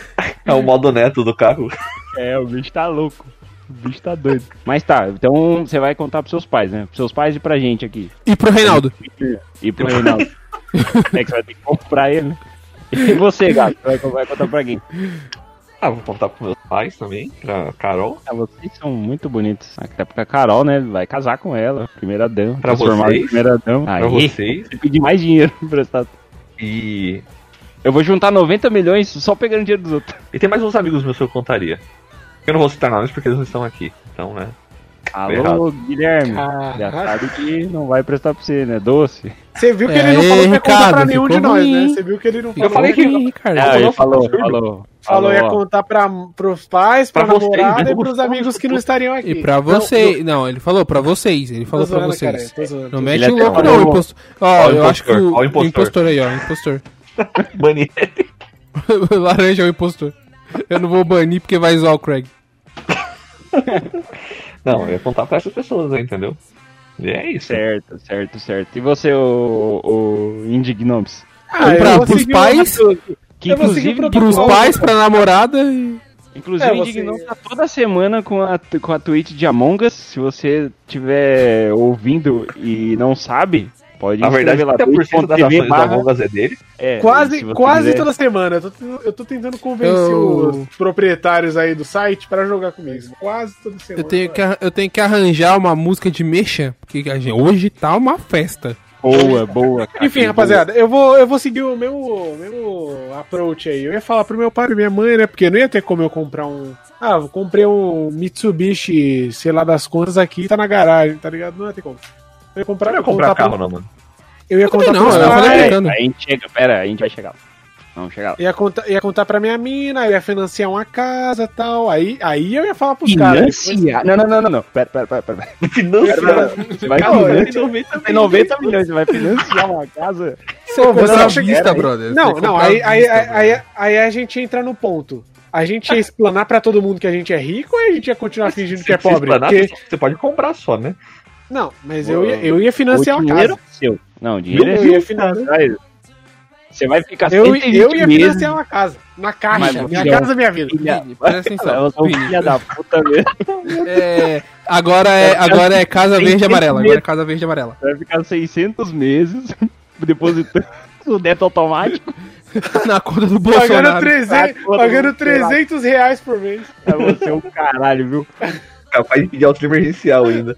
É o modo neto do Caco. É, o bicho tá louco. O bicho tá doido. Mas tá, então você vai contar pros seus pais, né? Pros seus pais e pra gente aqui. E pro Reinaldo? E pro Reinaldo. É que você vai ter que comprar ele, né? E você, gato, vai, vai contar pra quem? Ah, vou contar pros meus pais também, pra Carol. Ah, vocês são muito bonitos. Até porque a Carol, né, vai casar com ela, primeira dama. Pra transformar vocês? em primeira dama. Pra Aí, vocês. você pedir mais dinheiro emprestado. E. Eu vou juntar noventa milhões só pegando dinheiro dos outros. E tem mais uns amigos meus que eu contaria. Eu não vou citar nomes porque eles não estão aqui. Então, né? Alô, Errado. Guilherme. Caraca. Já sabe que não vai prestar pra você, né? Doce. Você viu que É, ele não falou que ia contar Ricardo, pra nenhum de ficou nós, ruim. né? Você viu que ele não falou. Eu falei que- Ih, Ricardo. Ah, não, ele não, falou, absurdo. falou. Falou ia ó. contar pra, pros pais, pra, Pra vocês, namorada né? e pros amigos que não estariam aqui. E pra vocês. Não, ele falou pra vocês. Ele falou pra zoando, vocês. cara, tô zoando. Não Tô mete Ele o até louco, falou. não, impostor. Ó, Ó, o eu acho que impostor, o, ó, o o impostor. impostor aí, ó, impostor. Banir. Laranja é o impostor. Eu não vou banir porque vai zoar o Craig. Não, eu ia contar pra essas pessoas, né, entendeu? E é isso. Certo, certo, certo. E você, o, o Indignomes? Ah, eu pra, vou pros seguir pais, o- Que Eu vou seguir inclusive, o protocolo. pros pais, pra namorada e... inclusive É, o você- Indignomes tá toda semana com a, com a tweet de Among Us. Se você estiver ouvindo e não sabe, pode Na verdade, escrever lá. trinta por cento das twitch ponto tv ações da barra- Among Us é dele. É, Quase, se você quase quiser- toda semana. Eu tô, tentando- eu tô tentando convencer Eu- os proprietários aí do site pra jogar comigo. Quase toda semana. Eu tenho, que, arran- eu tenho que arranjar uma música de mexa, porque a gente, hoje tá uma festa. Boa, boa. cara, Enfim, boa. rapaziada, eu vou, eu vou seguir o meu, meu approach aí. Eu ia falar pro meu pai e minha mãe, né? Porque não ia ter como eu comprar um. Ah, eu comprei um Mitsubishi, sei lá das contas aqui, tá na garagem, tá ligado? Não ia ter como. Eu ia comprar, Eu não ia comprar contar carro, pro- não, mano. Eu ia contar não, pros eu falei pais, brincando. A gente chega, pera, a gente vai chegar lá. Vamos chegar lá. ia contar, ia contar pra minha mina, ia financiar uma casa e tal. Aí, aí eu ia falar pros caras. Financiar? Não, não, não, não, não. Pera, pera, pera, pera. Financiar. Você vai Calma, financiar. eu Você tem noventa milhões, você vai financiar uma casa? Você é coisa não, à vista, aí- brother. Não, Você não, compra aí, à aí, vista, aí, aí, brother. aí a gente entra no ponto. A gente ia explanar pra todo mundo que a gente é rico ou a gente ia continuar fingindo que é Se pobre? explanar, Porque... Você pode comprar só, né? Não, mas eu ia, eu ia financiar o uma dinheiro casa. é seu. Não, o dinheiro é Eu seu. ia financiar. Você vai ficar Eu, cento e vinte eu ia meses. financiar uma casa. Na Mas, caixa. Minha filhão, casa, minha vida. Filha, Vini, presta atenção. Eu sou um Vini. filho da puta mesmo. É, agora, é, agora é casa verde e amarela. Agora é casa verde e amarela. Vai ficar seiscentos meses depositando o débito automático. Na conta do Pagando, Bolsonaro. trezentos, Tá, pagando sei lá. trezentos reais por mês. É você um caralho, viu? Capaz de pedir auxílio emergencial ainda.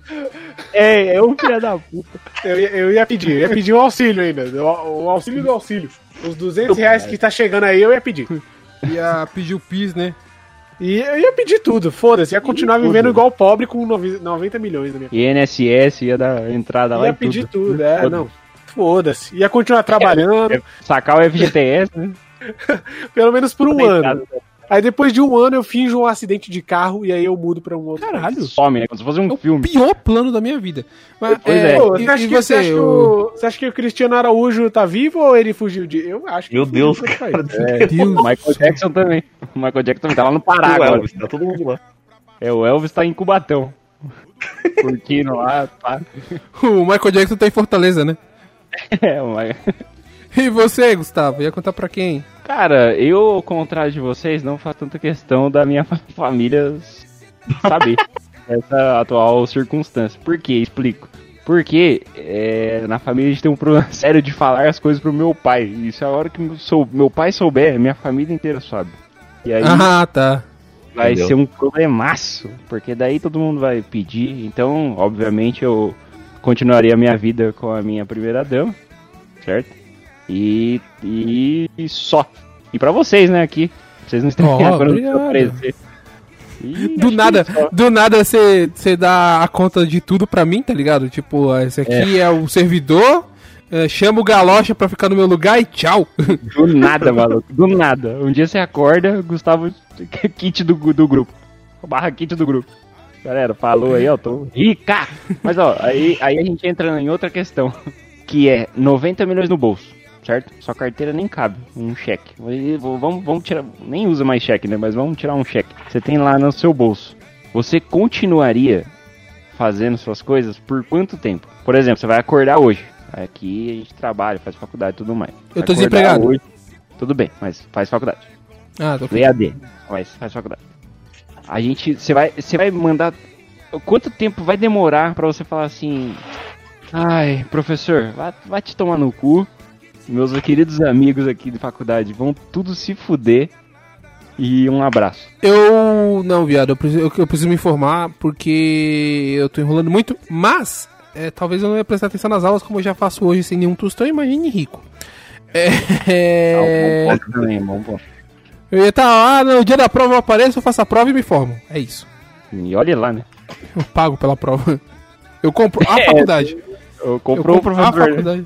É, é um filho da puta. Eu ia, eu ia pedir, eu ia pedir um auxílio ainda. O, o auxílio do auxílio. Os duzentos reais que tá chegando aí, eu ia pedir. Ia pedir o P I S, né? E eu ia pedir tudo, foda-se. Ia continuar tudo. vivendo igual pobre com nove- noventa milhões na minha E N S S ia dar entrada lá Ia e pedir tudo. tudo, é, Foda-se. não. Foda-se. Ia continuar trabalhando, É, sacar o F G T S, né? pelo menos por um Deitado, ano. Aí depois de um ano eu finjo um acidente de carro e aí eu mudo pra um outro. Caralho. Some, né? Como se fosse um É o filme. pior plano da minha vida. Mas, Pois é, é. Pô, e, você, acha e que, você, acha você? que o- o, você acha que o Cristiano Araújo tá vivo ou ele fugiu de. Eu acho que Meu ele fugiu Deus, de outro cara. país. É, Deus. o Michael Jackson também. O Michael Jackson também tá lá no Pará O agora. Elvis, tá todo mundo lá. É, o Elvis tá em Cubatão. Curtindo lá, pá. O Michael Jackson tá em Fortaleza, né? É, o Michael... E você, Gustavo? Ia contar pra quem? Cara, eu, ao contrário de vocês, não faço tanta questão da minha fa- família saber essa atual circunstância. Por quê? Explico. Porque é, na família a gente tem um problema sério de falar as coisas pro meu pai. Isso é a hora que meu, sou, meu pai souber, minha família inteira sabe. E aí Ah, tá. vai entendeu? ser um problemaço, porque daí todo mundo vai pedir. Então, obviamente, eu continuaria a minha vida com a minha primeira dama, certo? E, e, e só. E pra vocês, né, aqui. Vocês não estão Ó, quando obrigado. aparecer. E Do acho nada, que só. do nada você dá a conta de tudo pra mim, tá ligado? Tipo, esse aqui é, o servidor, é, chama o Galocha pra ficar no meu lugar e tchau. Do nada, maluco. Do nada. Um dia você acorda, Gustavo, kit do, do grupo. Barra kit do grupo. Galera, falou aí, ó, tô rica! Mas, ó, aí, aí a gente entra em outra questão, que é noventa milhões no bolso, certo? Sua carteira nem cabe um cheque. Aí, vou- Vamos, vamos tirar, nem usa mais cheque, né? Mas vamos tirar um cheque. Você tem lá no seu bolso. Você continuaria fazendo suas coisas por quanto tempo? Por exemplo, você vai acordar hoje. Aqui a gente trabalha, faz faculdade e tudo mais. Eu tô Vai acordar desempregado. hoje, tudo bem, mas faz faculdade. Ah, tô E A D, mas faz faculdade. A gente, você vai, você vai mandar. Quanto tempo vai demorar pra você falar assim? Ai, professor, vai, vai te tomar no cu. Meus queridos amigos aqui de faculdade vão tudo se fuder. E um abraço. Eu. Não, viado, eu preciso, eu, eu preciso me informar porque eu tô enrolando muito, mas é, talvez eu não ia prestar atenção nas aulas como eu já faço hoje sem nenhum tostão, imagine rico. É, Ah, um é, bom ponto também, bom ponto. eu ia estar lá, no dia da prova eu apareço, eu faço a prova e me formo. É isso. E olha lá, né? Eu pago pela prova. Eu compro a É, faculdade. Eu Eu comprou um compro a professor. né? faculdade.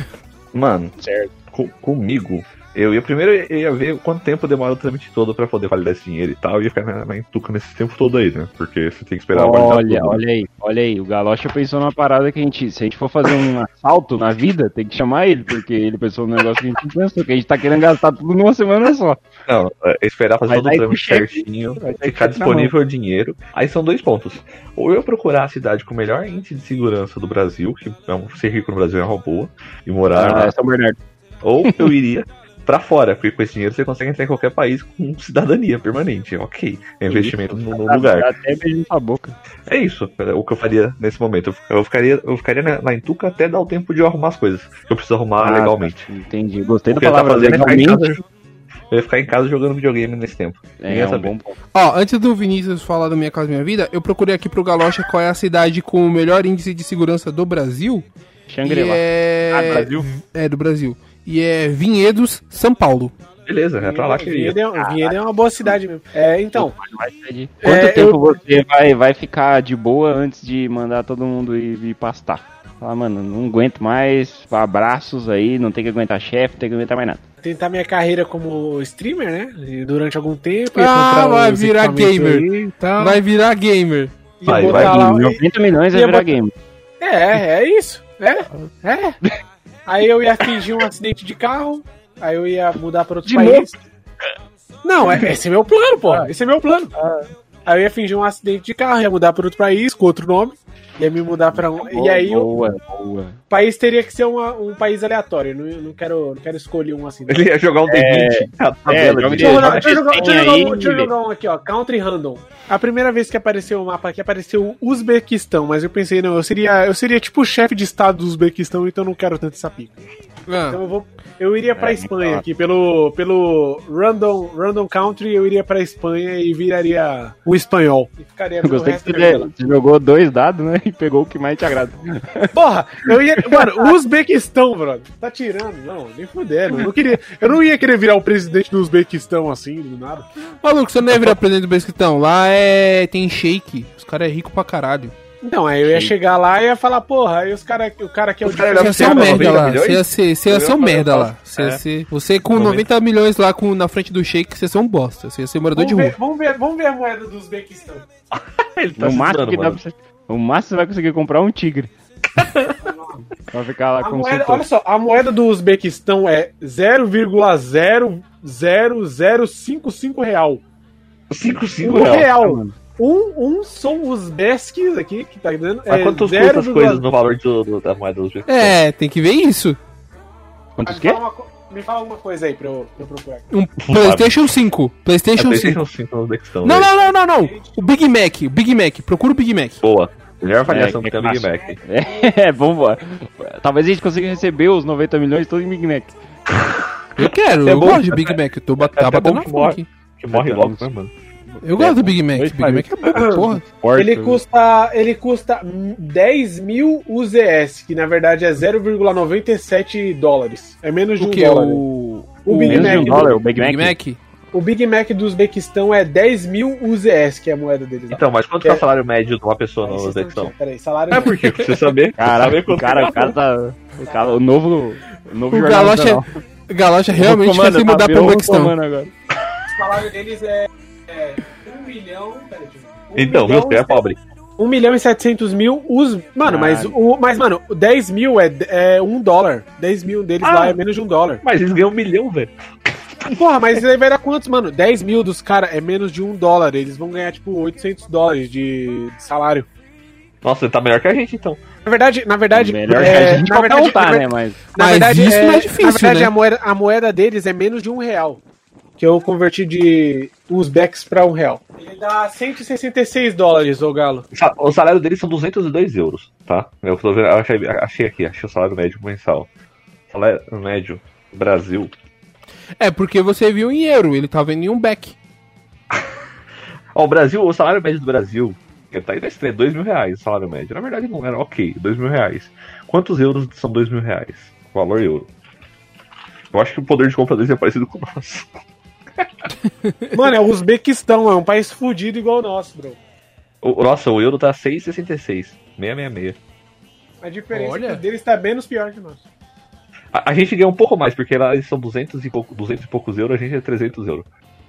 Mano, Certo. co- comigo, eu ia primeiro eu ia ver quanto tempo demora o trâmite todo pra poder validar esse dinheiro e tal, e ia ficar na, na entuca nesse tempo todo aí, né? Porque você tem que esperar validar Olha, tudo. olha aí, olha aí. O Galocha pensou numa parada que a gente, se a gente for fazer um assalto na vida, tem que chamar ele, porque ele pensou num negócio que a gente não pensou, que a gente tá querendo gastar tudo numa semana só. Não, é esperar fazer Vai todo o dar aí trâmite pro chefe. certinho, Vai dar ficar chefe na disponível o dinheiro. Aí são dois pontos. Ou eu procurar a cidade com o melhor índice de segurança do Brasil, que é um, ser rico no Brasil é uma boa, e morar Ah, lá. São Bernardo. Ou eu iria pra fora, porque com esse dinheiro você consegue entrar em qualquer país com cidadania permanente. Ok, é investimento no, no lugar. Dá até beijo na boca. É isso, é o que eu faria nesse momento. Eu ficaria, eu ficaria na, na Entuca até dar o tempo de eu arrumar as coisas que eu preciso arrumar Ah, legalmente. tá. Entendi. Gostei O da que eu ia tá palavra fazendo é ficar em legalmente. casa, eu ia ficar em casa jogando videogame nesse tempo. É, Ninguém ia um saber. bom ponto. Ó, antes do Vinícius falar da Minha Casa Minha Vida, eu procurei aqui pro Galocha qual é a cidade com o melhor índice de segurança do Brasil. E Shangri-La. é... Ah, Brasil? É, do Brasil. E é Vinhedos, São Paulo. Beleza, é pra lá que eu ia. Vinhedo é, Vinhedo é uma boa cidade mesmo. É, então, Vai ser de- Quanto É, tempo eu- você vai, vai ficar de boa antes de mandar todo mundo ir, ir pastar? Fala, mano, não aguento mais, abraços aí, não tem que aguentar chefe, não tem que aguentar mais nada. tentar minha carreira como streamer, né? E durante algum tempo. ia Ah, comprar vai os virar equipamentos gamer. aí e tal. Vai virar gamer. Ia Vai, botar vai, lá- noventa milhões vai ia virar botar- game. É, é isso. É, é. Aí eu ia fingir um acidente de carro, aí eu ia mudar para outro De país. Não, é, esse é meu plano, pô. Esse é meu plano. Aí eu ia fingir um acidente de carro, ia mudar para outro país com outro nome. Ia me mudar pra um. Boa, e aí boa, o boa. país teria que ser uma, um país aleatório. Não, não, quero, não quero escolher um assim. Ele ia jogar um D vinte. a é, tabela joga de- Deixa eu, jogar, deixa, eu jogar, Tem deixa, eu jogar aí, um, deixa eu jogar um aqui, ó. Country Random. A primeira vez que apareceu o mapa aqui apareceu o Uzbequistão, mas eu pensei, não, eu seria, eu seria tipo o chefe de estado do Uzbequistão, então eu não quero tanto essa pica. Ah, Então eu vou. Eu iria pra É, Espanha muito aqui, pelo, pelo Random, Random Country, eu iria pra Espanha e viraria o espanhol. E ficaria Eu pelo gostei que resto da você, vida lá. você jogou dois dados, né? E pegou o que mais te agrada. Porra, eu ia. Mano, Uzbequistão, brother. Tá tirando, não, nem fudendo. Eu não, queria, eu não ia querer virar o presidente do Uzbequistão assim, do nada. maluco, você não ia virar presidente do Besquitão. Lá é. Tem shake. Os caras é rico pra caralho. Então, aí eu ia chegar lá e ia falar, porra, aí os cara, o cara que é o Os cara Você Era ia ser um pra merda noventa lá. milhões? Você ia ser, você ia Eu ser um ia fazer merda um lá. Você, ia é. ser, você com noventa. noventa milhões lá com, na frente do shake, você ia ser um bosta. Você ia ser morador Vamos de ver, rua. vamos, ver, vamos ver a moeda do Uzbequistão. Ele tá No se máximo zoando, que dá mano. pra você. O máximo você vai conseguir comprar um tigre. Pra ficar lá A com moeda, olha só, a moeda do Uzbequistão é zero vírgula zero zero zero cinco cinco real. cinco, cinco Um reais. real. Um, um são os besques aqui, que tá dando. Mas é quanto zero custa as vírgula- coisas no valor do, do- da moeda dos Uzbequistão? É, tem que ver isso. Quantos Me quê? fala, uma, co- me fala alguma coisa aí pra eu, pra eu procurar. Um PlayStation cinco. É PlayStation cinco. PlayStation cinco no Uzbequistão. Não, velho. não, não, não, não. O Big Mac. O Big Mac. Procura o Big Mac. Boa. Melhor avaliação É, que tem é a Big fácil. Mac. É, vamos embora. Talvez a gente consiga receber os noventa milhões todos em Big Mac. Eu quero, É eu bom, gosto de é Big até- Mac. Eu tô é bat- até tá batendo bom na que fome morre. aqui. Que morre logo, né, mano? Eu gosto do Big Mac. Dois Big Mac é bom, porra. Porta. Ele custa, ele custa dez mil U Z S, que na verdade é zero vírgula noventa e sete dólares. É menos de O um que? dólar. O. O Big Menos de Mac. um dólar, o Big Big Mac. Mac? O Big Mac do Uzbequistão é dez mil U Z S, que é a moeda deles. lá. Então, mas quanto É. é o salário médio de uma pessoa Aí no vocês tão Uzbequistão? tirando. Peraí, salário. É porque pra você saber. Caraca, saber o quanto cara, é. o cara tá. O, cara, o novo. O novo O Jornal Galocha, Nacional. Galocha realmente Comando, quer se tá, mudar pro virou um Uzbequistão. comando agora. O salário deles é, é um milhão. Peraí, deixa eu ver. Um Então, viu? milhão Você é pobre. um milhão e setecentos mil. Os... Mano, mas, Caralho. o, mas, mano, o dez mil é, é um dólar. dez mil deles Ah. lá é menos de um dólar. Mas eles ganham um milhão, velho. Porra, mas aí vai dar quantos, mano? dez mil dos caras é menos de um dólar. Eles vão ganhar, tipo, oitocentos dólares de, de salário. Nossa, ele tá melhor que a gente, então. Na verdade, na verdade. Melhor é, que a gente na pra verdade, contar, na né? ver- Mas. Na Mas verdade, isso é, não é difícil, Na verdade, né? a, moeda, a moeda deles é menos de um real. Que eu converti de Uzbex pra um real. Ele dá cento e sessenta e seis dólares, ô Galo. Sa- O salário deles são duzentos e dois euros, tá? Eu tô vendo, eu achei, achei aqui, achei o salário médio mensal. Salário médio Brasil. É, porque você viu em euro, ele tá vendo em um back. Ó, o Brasil, o salário médio do Brasil, que tá aí na estreia, dois mil reais o salário médio. Na verdade não era, ok, dois mil reais. Quantos euros são dois mil reais? O valor euro. Eu acho que o poder de compra deles é parecido com o nosso. Mano, é o Uzbequistão, é um país fudido igual o nosso, bro. O, nossa, o euro tá seis e sessenta e seis. seiscentos e sessenta e seis. A diferença Olha. é que o deles tá menos pior que o nosso. A, a gente ganha um pouco mais, porque lá eles são duzentos e, pouco, duzentos e poucos euros, a gente é trezentos euros.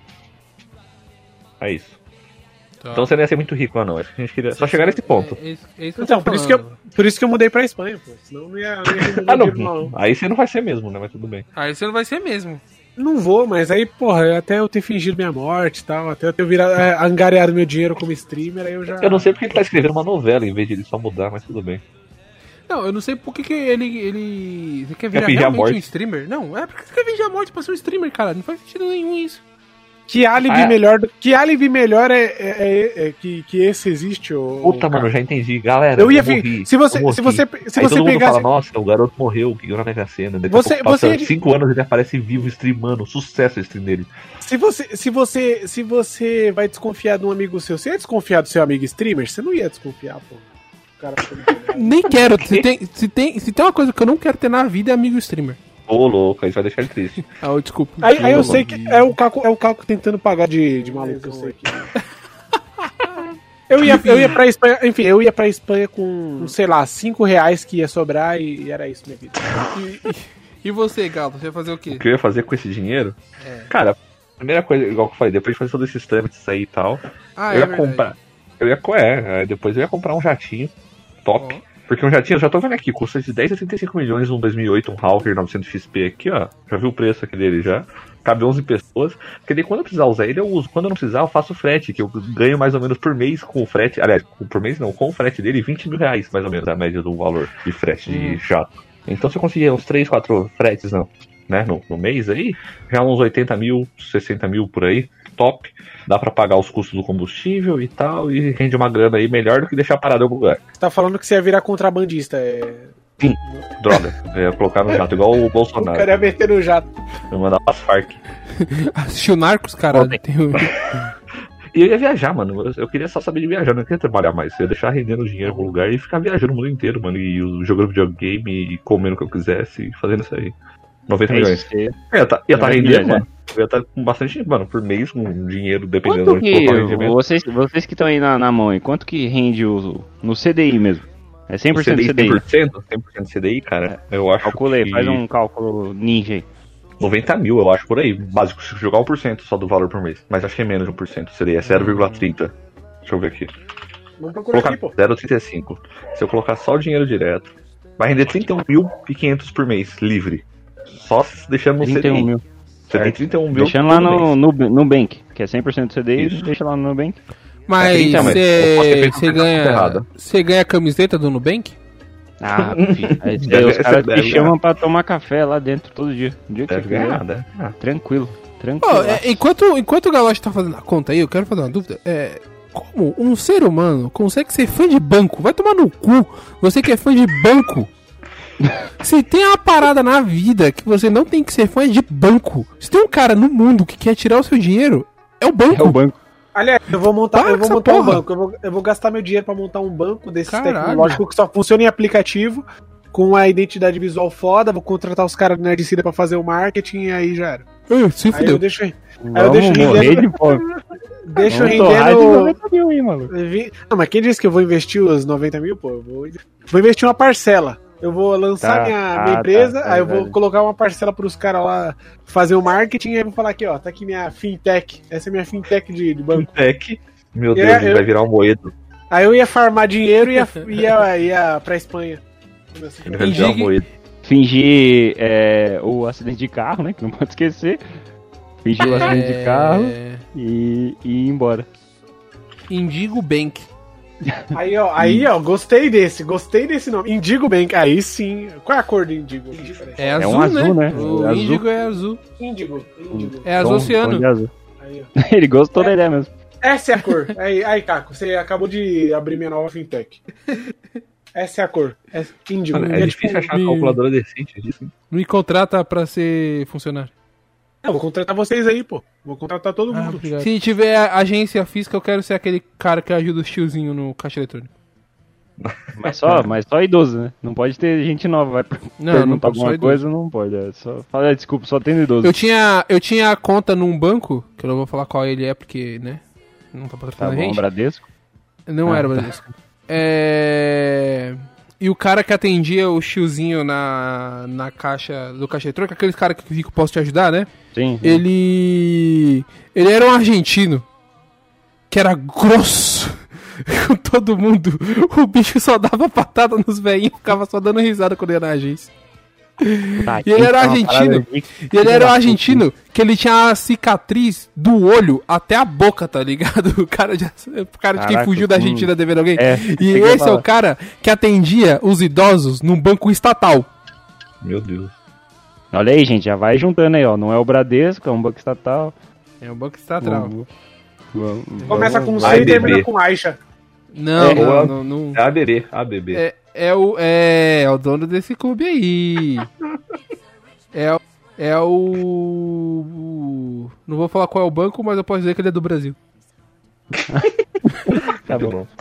É isso. Tá. Então você não ia ser muito rico lá não. Acho que a gente queria só chegar nesse ponto. É, é isso- é isso que eu Então, tô por isso, que eu, falando. por isso que eu mudei pra Espanha, pô. Senão não ia, não ia resolver Ah, dinheiro, não. Aí você não vai ser mesmo, né? Mas tudo bem. Aí você não vai ser mesmo. Não vou, mas aí, porra, até eu ter fingido minha morte e tal, até eu ter virado, é, angariado meu dinheiro como streamer, aí eu já. Eu não sei porque ele tá escrevendo uma novela em vez de ele só mudar, mas tudo bem. Não, eu não sei por que, que ele, ele. Você quer virar fingir a realmente morte. um streamer? Não, é porque você quer fingir a morte pra ser um streamer, cara. Não faz sentido nenhum isso. Que álibi Ah, é. melhor, do- que álibi melhor é, é- é- é que, que esse existe, ô. Puta, cara. mano, já entendi. Galera, Eu ia morri, fi- se você- eu morri. se você- se Aí você todo mundo pegasse- fala, nossa, o garoto morreu, ganhou na Mega Sena. Daqui Você- a pouco passa você- cinco anos ele aparece vivo, streamando. Sucesso a stream dele. Se você, se você, se você vai desconfiar de um amigo seu, você ia desconfiar do seu amigo streamer? Você não ia desconfiar, pô. O cara foi empregado. Nem quero. Se tem, se, tem, se tem uma coisa que eu não quero ter na vida é amigo streamer. Ô, louco, isso vai deixar ele triste. Ah, oh, desculpa. Aí, aí eu Desculpa, sei que é o Caco, é o Caco tentando pagar de, de maluco, eu sei que. Eu ia, eu ia pra Espanha, enfim, eu ia pra Espanha com, sei lá, cinco reais que ia sobrar e, e era isso, minha vida. E, e- e você, Galo, você ia fazer o quê? O que eu ia fazer com esse dinheiro? É. Cara, a primeira coisa, igual que eu falei, depois de fazer todos esses trâmites aí e tal, Ah, eu ia verdade. comprar. Eu ia, co- é, é, depois eu ia comprar um jatinho top. Ó. Porque eu já tinha, já tô vendo aqui, custa de dez a trinta e cinco milhões um dois mil e oito, um Hawker novecentos X P aqui, ó. Já viu o preço aqui dele já? Cabe onze pessoas. Porque daí quando eu precisar usar ele, eu uso. Quando eu não precisar, eu faço frete, que eu ganho mais ou menos por mês com o frete. Aliás, por mês não, com o frete dele, vinte mil reais, mais ou menos, a média do valor de frete de jato. Então se eu conseguir uns três, quatro fretes, não, né, no, no mês aí, já uns oitenta mil, sessenta mil por aí, top. Dá pra pagar os custos do combustível e tal, e rende uma grana aí melhor do que deixar parado em algum lugar. Você tá falando que você ia virar contrabandista, é... Sim, droga, eu ia colocar no jato, igual o Bolsonaro. O cara ia meter no jato. Eu ia mandar pras Farc. Assistiu Narcos, cara? Tem um... E eu ia viajar, mano. Eu, eu queria só saber de viajar, não queria trabalhar mais. Eu ia deixar rendendo dinheiro em algum lugar e ficar viajando o mundo inteiro, mano. E jogando videogame e comendo o que eu quisesse e fazendo isso aí. noventa milhões. Ia tá, ia tá rendendo, mano. Eu ia estar com bastante, mano, por mês, com dinheiro, dependendo quanto do que, rendimento. vocês, vocês que estão aí na, na mão, aí, quanto que rende o, no C D I mesmo? É cem por cento C D I, C D I? cem por cento? cem por cento C D I, cara, eu acho Calculei, que... faz um cálculo ninja aí. noventa mil, eu acho, por aí. Básico, se jogar um por cento só do valor por mês. Mas acho que é menos de um por cento. C D I é zero vírgula trinta. Deixa eu ver aqui. Vamos procurar Colocar aqui, pô. zero vírgula trinta e cinco. Se eu colocar só o dinheiro direto, vai render trinta e um mil e quinhentos por mês, livre. Só deixando no trinta e um C D I. mil. Você tem trinta e um mil. Deixando lá por no, mês. no, no Bank, que é cem por cento C D I, Isso. deixa lá no Nubank. Mas trinta, mas eu posso ter feito você uma coisa ganha, errada. você ganha a camiseta do Nubank? Ah, filho. Aí, Deve- os caras deve te ganhar. chamam pra tomar café lá dentro todo dia. Um dia que Deve você ganhar, quiser. deve ganhar. Tranquilo, tranquilo. Ó, é, enquanto, enquanto o Galoche tá fazendo a conta aí, eu quero fazer uma dúvida. É, como um ser humano consegue ser fã de banco? Vai tomar no cu. Você que é fã de banco. Se tem uma parada na vida que você não tem que ser fã de banco. Se tem um cara no mundo que quer tirar o seu dinheiro, é o banco. É o banco. Aliás, eu vou montar, Para eu vou essa montar um porra. banco. Eu vou, eu vou gastar meu dinheiro pra montar um banco desses Caralho. tecnológicos que só funciona em aplicativo, com a identidade visual foda. Vou contratar os caras do Nerdcida pra fazer o marketing e aí já era. Ah, se Aí eu fudeu. deixo, aí eu Vamos deixo morrer rendendo. de fome. Deixo Vamos torrar de rendendo. noventa mil aí, maluco. vi- Não, mas quem disse que eu vou investir os noventa mil, pô? Eu vou, vou investir uma parcela. Eu vou lançar Tá. minha, Ah, minha empresa, tá, aí eu verdade. vou colocar uma parcela pros caras lá fazer o marketing, aí eu vou falar aqui, ó, tá aqui minha fintech. Essa é minha fintech de, de banco. Tech. Meu É, Deus, ele eu- vai virar um moedo. Aí eu ia farmar dinheiro e ia, ia, ia pra Espanha. Ele vai virar um Indigue- moedo. Fingir é, o acidente de carro, né? Que não pode esquecer. Fingir o acidente de carro É... e, e ir embora. Indigo Bank. Aí, ó, aí, ó, gostei desse, gostei desse nome. Indigo Bank, aí sim. Qual é a cor do Indigo? É azul, um azul, né? né? O É azul. Índigo é azul. Índigo, Índigo. É azul Tom- oceano. tom de azul. Aí, ó. Ele gostou da ideia mesmo. Essa é a cor. Aí, aí, Caco, você acabou de abrir minha nova fintech. Essa é a cor. É Índigo. Mano, É é tipo difícil um- achar uma calculadora decente disso. hein? Me contrata pra ser funcionário. Não, vou contratar vocês aí, pô. Vou contratar todo Ah, mundo. obrigado. Se tiver agência física, eu quero ser aquele cara que ajuda os tiozinhos no caixa eletrônico. Mas só, mas só idoso, né? Não pode ter gente nova. Vai Não, perguntar não pode só alguma idoso. coisa, não pode. É só, fala, desculpa, só tem idoso. Eu tinha, eu tinha conta num banco, que eu não vou falar qual ele é, porque, né? Não tá Tá patrocinando a bom, gente. Bradesco? Não Ah, era tá. Bradesco. É... E o cara que atendia o tiozinho na, na caixa do caixa eletrônico, aqueles caras que ficam, posso te ajudar, né? Sim. sim. Ele. Ele era um argentino que era grosso com todo mundo. O bicho só dava patada nos velhinhos, ficava só dando risada quando ia na agência. Tá, E ele era tá uma argentino. parada de- E ele era um da argentino que ele tinha a cicatriz do olho até a boca, tá ligado? O cara de, o cara de quem Caraca, fugiu da hum. Argentina devendo alguém. É, E tem que esse é falar. o cara que atendia os idosos num banco estatal. Meu Deus. Olha aí, gente, já vai juntando aí, ó. Não é o Bradesco, é um banco estatal. É um banco estatal. Vamos- vamos- Começa com vamos- C vai e termina beber. com Aixa. Não, É, não, ou- não, não. É A B B, A B B. É, é, o, é, é o dono desse clube aí. É, o- é o, o- Não vou falar qual é o banco, mas eu posso dizer que ele é do Brasil. Tá Muito bom.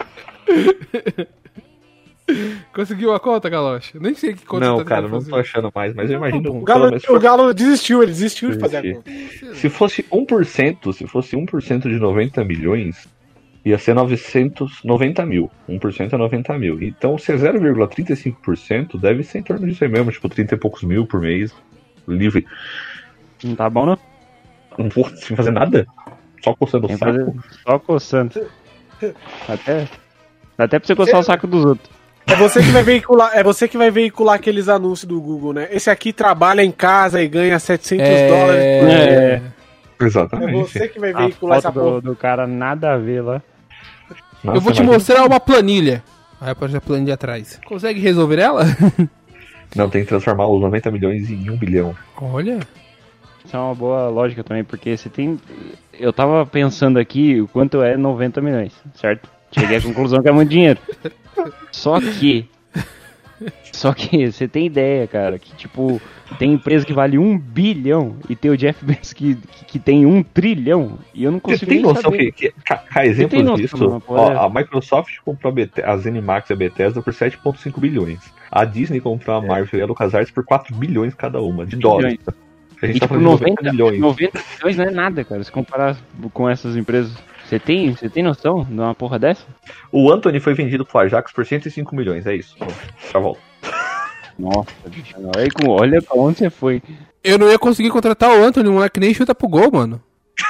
Conseguiu a conta, Galoche? Nem sei que conta Não, tá cara, tentando não fazer. tô achando mais, mas eu imagino. O Galo, pelo menos, o Galo desistiu, ele desistiu de fazer a Desistiu. conta. Se fosse um por cento, se fosse um por cento de noventa milhões, ia ser novecentos e noventa mil. um por cento é noventa mil. Então, se é zero vírgula trinta e cinco por cento, deve ser em torno disso aí mesmo, tipo trinta e poucos mil por mês, livre. Não tá bom, não? Não vou sem fazer nada? Só coçando o Tem que saco? fazer só coçando. Até, dá até pra você coçar o saco dos outros. É você que vai veicular, é você que vai veicular aqueles anúncios do Google, né? Esse aqui trabalha em casa e ganha setecentos dólares por É... dia. Exatamente. É você que vai A veicular essa foto porra. do, do cara nada a ver lá. Nossa, Eu vou te imagina. mostrar uma planilha. Aí aparece a planilha atrás. Consegue resolver ela? Não, tem que transformar os noventa milhões em um bilhão. Olha. Isso é uma boa lógica também, porque você tem... Eu tava pensando aqui o quanto é noventa milhões, certo? Cheguei à conclusão que é muito dinheiro. Só que... Só que você tem ideia, cara, que tipo... Tem empresa que vale um bilhão e tem o Jeff Bezos que, que, que tem um trilhão. E eu não Você consigo tem nem noção saber. que, que cá, cá tem exemplos noção, disso? mano, pô, Ó, é. a Microsoft comprou a, Beth- a ZeniMax e a Bethesda por sete vírgula cinco bilhões. A Disney comprou a Marvel e a LucasArts por quatro bilhões cada uma, de dólares. A gente E, tá tipo, falando de noventa noventa, milhões. noventa milhões não é nada, cara, se comparar com essas empresas. Você tem, você tem noção de uma porra dessa? O Anthony foi vendido pro Ajax por cento e cinco milhões, é isso. Pronto, já volto. Nossa, bicho, olha, com- olha pra onde você foi. Eu não ia conseguir contratar o Anthony, o moleque nem chuta pro gol, mano.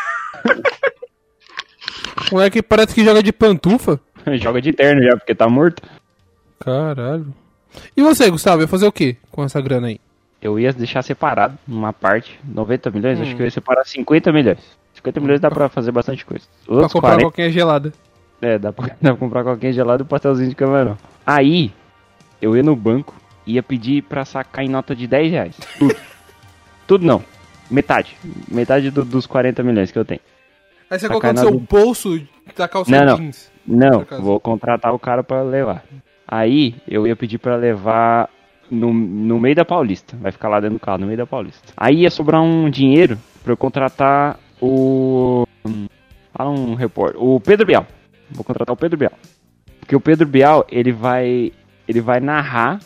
O moleque parece que joga de pantufa. Joga de terno já, porque tá morto. Caralho. E você, Gustavo, ia fazer o que com essa grana aí? Eu ia deixar separado numa parte, noventa milhões, Hum. acho que eu ia separar cinquenta milhões. cinquenta milhões dá pra fazer bastante coisa. Pra Outros comprar quarenta, qualquer gelada. é, dá pra, dá pra comprar qualquer gelado e pastelzinho de camarão. Aí, eu ia no banco, ia pedir pra sacar em nota de dez reais. Tudo. Tudo não. Metade. Metade do- dos quarenta milhões que eu tenho. Aí você Tá colocar no caindo seu na- bolso da calça Não, não. jeans. Não, Por acaso. vou contratar o cara pra levar. Aí, eu ia pedir pra levar no, no meio da Paulista. Vai ficar lá dentro do carro, no meio da Paulista. Aí ia sobrar um dinheiro pra eu contratar o... Fala um repórter. O Pedro Bial. Vou contratar o Pedro Bial. Porque o Pedro Bial, ele vai... Ele vai narrar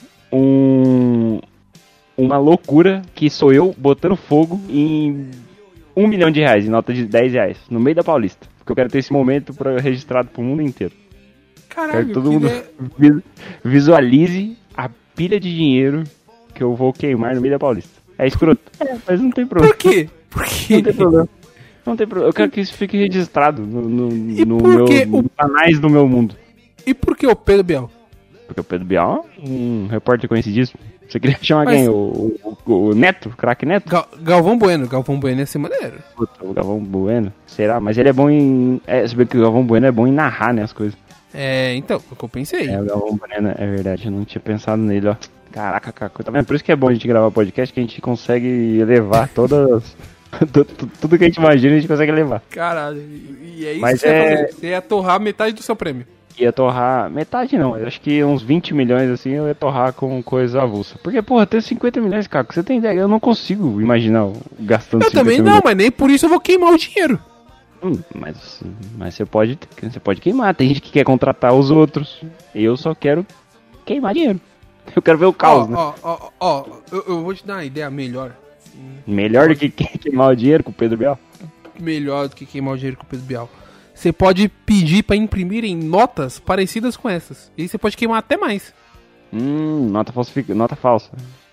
um... Uma loucura que sou eu botando fogo em um milhão de reais, em nota de dez reais, no meio da Paulista. Porque eu quero ter esse momento pra, registrado pro mundo inteiro. Quero Caralho, que todo que mundo ideia- vis- visualize a pilha de dinheiro que eu vou queimar no meio da Paulista. É escroto. É, mas não tem problema. Por quê? Por quê? Não tem problema. Não tem problema. Eu quero que isso fique registrado no, no, E no por meu, que o- nos canais do meu mundo. E por que o Pedro Bial? Porque o Pedro Bial é um repórter conhecidíssimo. Você queria chamar Mas- quem? O, o, o Neto? O craque Neto? Gal- Galvão Bueno. Galvão Bueno ia ser maneiro. Puta, o Galvão Bueno. Será? Mas ele é bom em... É, você vê que o Galvão Bueno é bom em narrar, né, as coisas. É, então, foi o que eu pensei. É, o Galvão Bueno, é verdade. Eu não tinha pensado nele, ó. Caraca, Caco. Tá vendo? Por isso que é bom a gente gravar podcast, que a gente consegue levar todas... tudo, tudo que a gente imagina, a gente consegue levar. Caralho, e e é isso Mas que você ia é- fazer. Você ia torrar metade do seu prêmio. Ia torrar... Metade não. Eu acho que uns vinte milhões, assim, eu ia torrar com coisa avulsa. Porque, porra, ter cinquenta milhões, Caco, você tem ideia? Eu não consigo imaginar o- gastando Eu cinquenta também não, milhões. mas nem por isso eu vou queimar o dinheiro. Hum, mas, mas você pode você pode queimar. Tem gente que quer contratar os outros. Eu só quero queimar dinheiro. Eu quero ver o caos, Ó, né? ó, ó, ó, eu, eu vou te dar uma ideia melhor. Melhor do que que- queimar o dinheiro com o Pedro Bial. Melhor do que queimar o dinheiro com o Pedro Bial. Você pode pedir pra imprimirem notas parecidas com essas. E aí você pode queimar até mais. Hum, nota, falsific... nota falsa.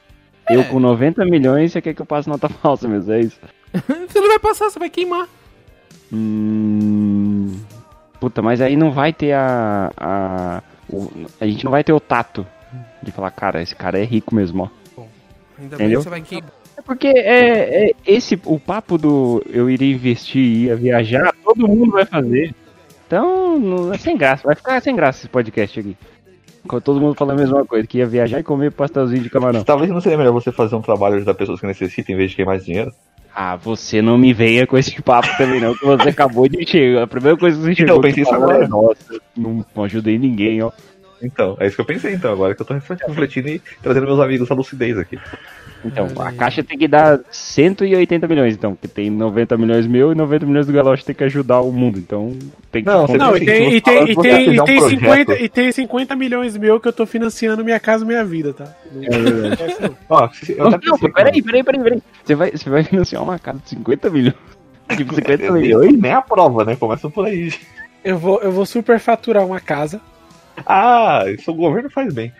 Eu com noventa milhões, você quer que eu passe nota falsa mesmo, é isso? Você não vai passar, você vai queimar. Hum... Puta, mas aí não vai ter a... A, o- a gente não vai ter o tato de falar, cara, esse cara é rico mesmo, ó. Ainda bem Entendeu? que você vai queimar. É porque é, é esse o papo do eu iria investir e ia viajar, todo mundo vai fazer. Então, não, é sem graça, vai ficar sem graça esse podcast aqui. Com todo mundo falando a mesma coisa, que ia viajar e comer pastelzinho de camarão. Talvez não seria melhor você fazer um trabalho ajudar pessoas que necessitam em vez de queimar mais dinheiro? Ah, você não me venha com esse papo também não, que você acabou de chegar. A primeira coisa que você chegou eu pensei aqui isso falando agora. é, nossa, não, não ajudei ninguém, ó. Então, é isso que eu pensei então, agora que eu tô refletindo e trazendo meus amigos à lucidez aqui. Então, a caixa tem que dar cento e oitenta milhões, então, porque tem noventa milhões meu e noventa milhões do Galoche tem que ajudar o mundo, então tem que... Não, você Não, Sim, e tem, se e você tem, falar e que você tem, fizer e um tem projeto- cinquenta, e tem cinquenta milhões meu que eu tô financiando minha casa, minha vida, tá? É verdade. Não é Ó, se- eu Não, até não, pensei, peraí, peraí, peraí, peraí. Você vai, você vai financiar uma casa de cinquenta milhões? Tipo, cinquenta nem- milhões? Nem a prova, né? Começa por aí. Eu vou, eu vou superfaturar uma casa. Ah, isso o governo faz bem.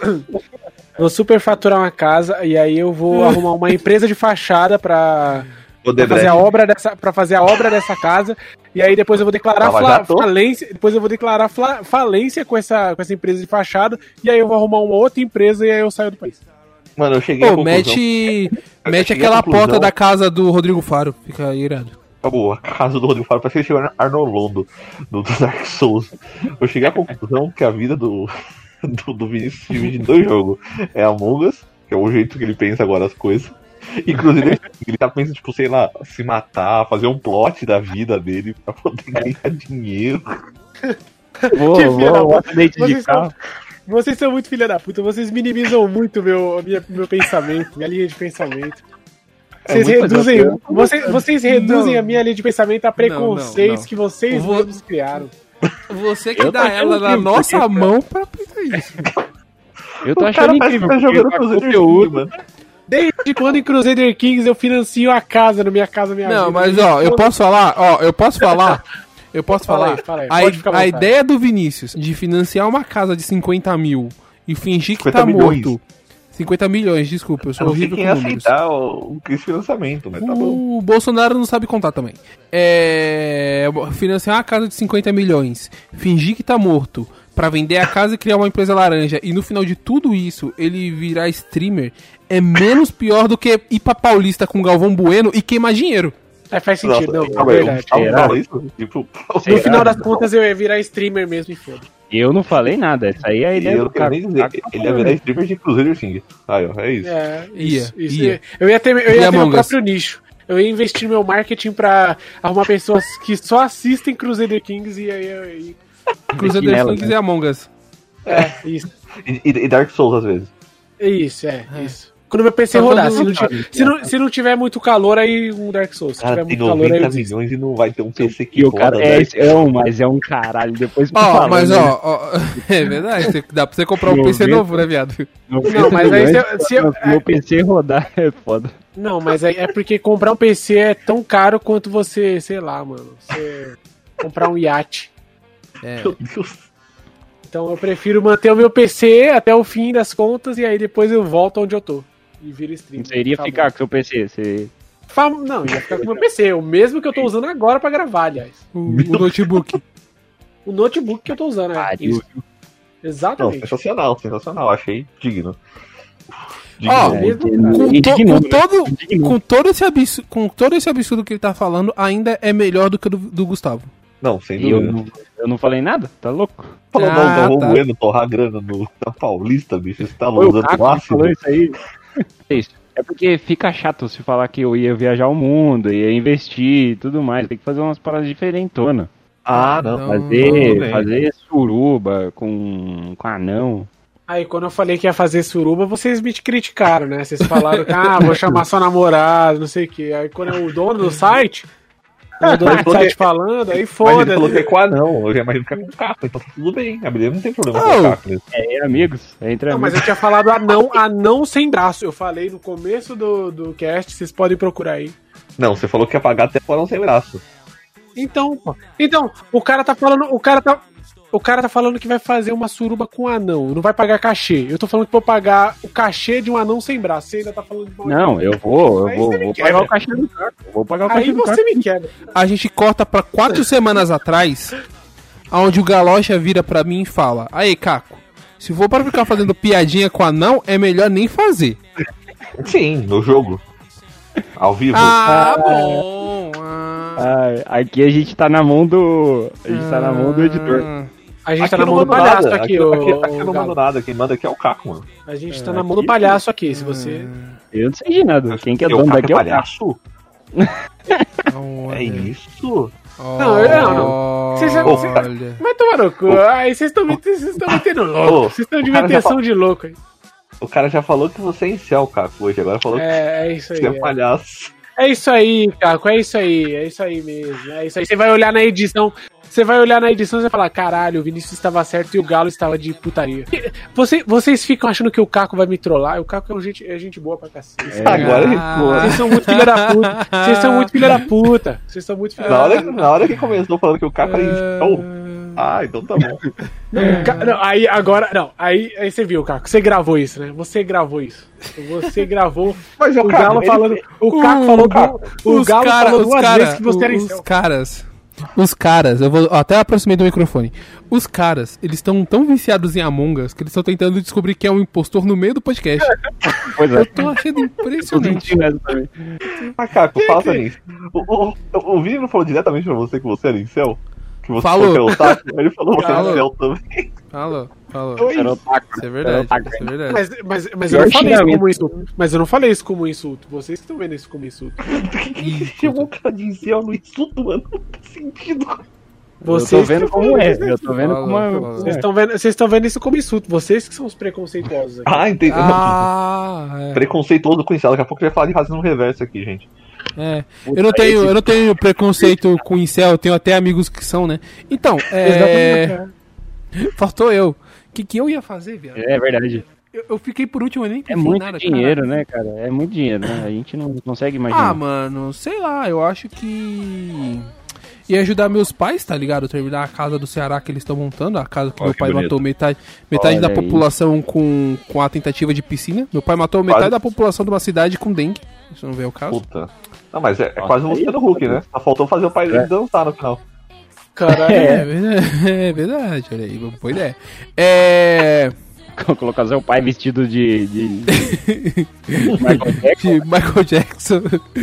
Vou superfaturar uma casa e aí eu vou arrumar uma empresa de fachada pra, pra fazer a obra dessa, pra fazer a obra dessa casa, e aí depois eu vou declarar fla, falência, depois eu vou declarar fla, falência com essa, com essa empresa de fachada, e aí eu vou arrumar uma outra empresa e aí eu saio do país. Mano, eu cheguei Pô, mete, mete aquela porta da casa do Rodrigo Faro, fica irado. Acabou, a casa do Rodrigo Faro parece que ele chegou na Arnold Londo, do, do Dark Souls. Eu cheguei à conclusão que a vida do, do, do Vinícius se divide em dois jogos. É Among Us, que é o jeito que ele pensa agora as coisas. Inclusive, ele, ele tá pensando, tipo, sei lá, se matar, fazer um plot da vida dele pra poder ganhar dinheiro. Vou, Que filha da vou, puta. acidente de Vocês carro. são, vocês são muito filha da puta, vocês minimizam muito meu, minha, meu pensamento, minha linha de pensamento. Vocês muito reduzem, legal. vocês, vocês reduzem Não. a minha linha de pensamento a preconceitos não, não. que vocês Vou- mesmos criaram. Você que Eu dá tô ela achando na que- nossa porque- mão pra pensar isso. Eu tô O achando cara parece incrível, que tá porque jogando a Crusader conteúdo, Kings, mano. Desde quando em Crusader Kings eu financio a casa no Minha Casa Minha Não, Vida? mas ó, eu posso falar, ó, eu posso falar, eu posso Fala falar. aí, fala aí, A, pode ficar à a vontade. ideia do Vinícius de financiar uma casa de cinquenta mil e fingir que cinquenta tá milhões. morto. cinquenta milhões, desculpa, eu Eu sou não sei horrível quem com ia números. aceitar o, esse financiamento, mas tá bom. O Bolsonaro não sabe contar também. É. Financiar uma casa de cinquenta milhões, fingir que tá morto, pra vender a casa e criar uma empresa laranja, e no final de tudo isso ele virar streamer, é menos pior do que ir pra Paulista com Galvão Bueno e queimar dinheiro. É, faz sentido, não, é calma aí, verdade. o Gustavo Será? fala isso? Tipo, No final das contas eu ia virar streamer mesmo e foda. Eu não falei nada, essa aí é a e ideia eu não do quero cara. nem dizer, ele ia virar streamer de Crusader King. Aí, ó, é isso. É, Ia, isso, isso. ia. Eu ia ter, eu E ia ter meu Among Us? próprio nicho. Eu ia investir no meu marketing pra arrumar pessoas que só assistem Crusader Kings e aí eu ia. Crusader nela, Kings né? e Among Us. É, isso. E, e- e Dark Souls, às vezes. Isso, é, isso. Quando meu P C Tá rodar, todo se não, mundo ti- sabe. se, não, se não tiver muito calor, aí um Dark Souls. Se Cara, tiver tem muito calor, aí eu noventa desisto. milhões e não vai ter um P C que E o cara roda, é, velho. esse- é um, mas é um caralho. Depois me Ó, fala, mas né? ó, ó, é verdade, você- dá pra você comprar um P C noventa novo, né, viado? Não, mas aí milhões, se- se eu- pra meu P C rodar é foda. Não, mas é, é porque comprar um P C é tão caro quanto você, sei lá, mano, você comprar um iate. É. Meu Deus. Então eu prefiro manter o meu P C até o fim das contas e aí depois eu volto onde eu tô. E viro stream. Você iria Tá ficar bom. com seu P C, você... Fa- Não, ia ficar com o meu P C, o mesmo que eu tô usando agora pra gravar, aliás. O, o notebook. O notebook que eu tô usando, é. Pariu. Isso. Não, Exatamente. sensacional, sensacional. Achei digno. Ó, É, mesmo, com, to- Indignando, com todo, né? Indignando. com, todo esse absurdo, com todo esse absurdo que ele tá falando, ainda é melhor do que o do, do Gustavo. Não, sem E eu dúvida. não, eu não falei nada? Tá louco? Falando Ah, ah, do tá. Bueno torrar grana no, na Paulista, bicho. Você tá Foi o usando Caco o que ácido. falou isso aí. É isso. É porque fica chato se falar que eu ia viajar o mundo, ia investir e tudo mais. Tem que fazer umas paradas diferentonas. Ah, não. Não, Fazer, tudo bem. fazer suruba com, com anão. Aí quando eu falei que ia fazer suruba, vocês me criticaram, né? Vocês falaram que, ah, vou chamar sua namorada, não sei o quê. Aí quando é o dono do site, o dono do site falando, aí Mas ele falou que é foda-se. com anão. Eu já imagino que é com caco, então tá tudo bem. A beleza não tem problema Oh. com caco. Né? É, amigos. É entre Não, amigos. mas eu tinha falado anão, anão sem braço. Eu falei no começo do, do cast, vocês podem procurar aí. Não, você falou que ia pagar até fora um sem braço. Então, pô. Então, o cara tá falando, o cara tá o cara tá falando que vai fazer uma suruba com anão, não vai pagar cachê. Eu tô falando que vou pagar o cachê de um anão sem braço. Você ainda tá falando de mal. Não, eu vou, eu Aí vou, você me vou quebra. pagar o cachê do carro. Eu vou pagar o cachê Aí do carro. você me quebra. A gente corta pra quatro semanas atrás, onde o Galocha vira pra mim e fala: Aí, Caco, se for pra ficar fazendo piadinha com anão, é melhor nem fazer. Sim, no jogo. Ao vivo. Ah, bom. Ah, Ah, aqui a gente tá na mão do. A gente tá na mão do editor. A gente Aqui tá na eu não mão do mando palhaço nada. aqui, Aqui, ô, aqui, aqui eu ô, não Galo. mando nada. Quem manda aqui é o Caco, mano. A gente tá na mão do palhaço aqui, se você... Eu não sei de nada. Quem que é E o dono Caco daqui é o Caco. palhaço? Não, É isso? Não, eu não. Vocês já- vocês- Olha. Mas tomar no cu. Ai, vocês estão vocês estão metendo louco. Ô, Vocês estão de o cara já meteção fala- de louco aí. O cara já falou que você é incel, Caco, hoje. Agora falou É, é isso que aí. você é É. palhaço. É isso aí, Caco, é isso aí, é isso aí mesmo. É isso aí. Você vai olhar na edição, você vai olhar na edição e vai falar: caralho, o Vinícius estava certo e o Galo estava de putaria. Você, vocês ficam achando que o Caco vai me trollar? O Caco é, um gente, é gente boa pra cacete. Agora ele Ah. Vocês são muito filha da puta. Vocês são muito filha da puta. Vocês são muito filha Na da hora, puta. na hora que começou falando que o Caco era incel, Ah, então tá bom. Não, ca- não, aí agora. Não, aí, aí você viu, Caco. Você gravou isso, né? Você gravou isso. Você gravou. Mas o Galo falando. O Caco falou do, O Os Galo cara- falou os duas cara- vezes que você era os incel. caras. Os caras, eu vou ó, até aproximei do microfone. Os caras, eles estão tão viciados em Among Us que eles estão tentando descobrir quem é um impostor no meio do podcast. Pois Eu é. tô achando Eu impressionante. senti essa também. Macaco, faça isso. O, o, o Vini não falou diretamente pra você que você era incel? Que você Falou. falou que era otaku? Ele falou que você era Falou. incel também. Falou, falou. Você era otaku, Isso é né? verdade, Você era otaku. isso é verdade. Mas, mas, mas Pior eu não falei isso xingamento. como insulto. Mas eu não falei isso como insulto. Vocês que estão vendo isso como insulto. Quem chamou o cara de incel no insulto, mano? Não tem sentido. Vocês Eu tô vendo que como falam é. isso, né? Eu tô vendo Falou, como é. falou. Vocês estão vendo, vocês estão vendo isso como insulto. Vocês que são os preconceituosos aqui. Ah, entendi. Ah, é. Preconceituoso com incel. Daqui a pouco a gente vai falar de racismo reverso aqui, gente. É. Eu não tenho, eu não tenho preconceito com incel, eu tenho até amigos que são, né? Então, é. Exatamente. Faltou eu. O que, que eu ia fazer, viado? É verdade. Eu, eu fiquei por último, eu nem É pensei em muito nada, dinheiro, caralho. né, cara? É muito dinheiro, né? A gente não consegue Ah, imaginar. mano, sei lá, eu acho que ia ajudar meus pais, tá ligado? Terminar a casa do Ceará que eles estão montando, a casa que Ó, meu que pai bonito. matou metade, metade Olha da aí. população com, com a tentativa de piscina. Meu pai matou metade Quase. da população de uma cidade com dengue. Isso não vê o caso. Puta. Não, mas é, é Nossa, quase o aí- Luciano Huck, né? Só faltou fazer o pai dele dançar no final. Caralho. É, verdade, é verdade, olha aí, boa ideia. É. Colocar seu pai vestido de. de... Michael Jackson. De Michael Jackson.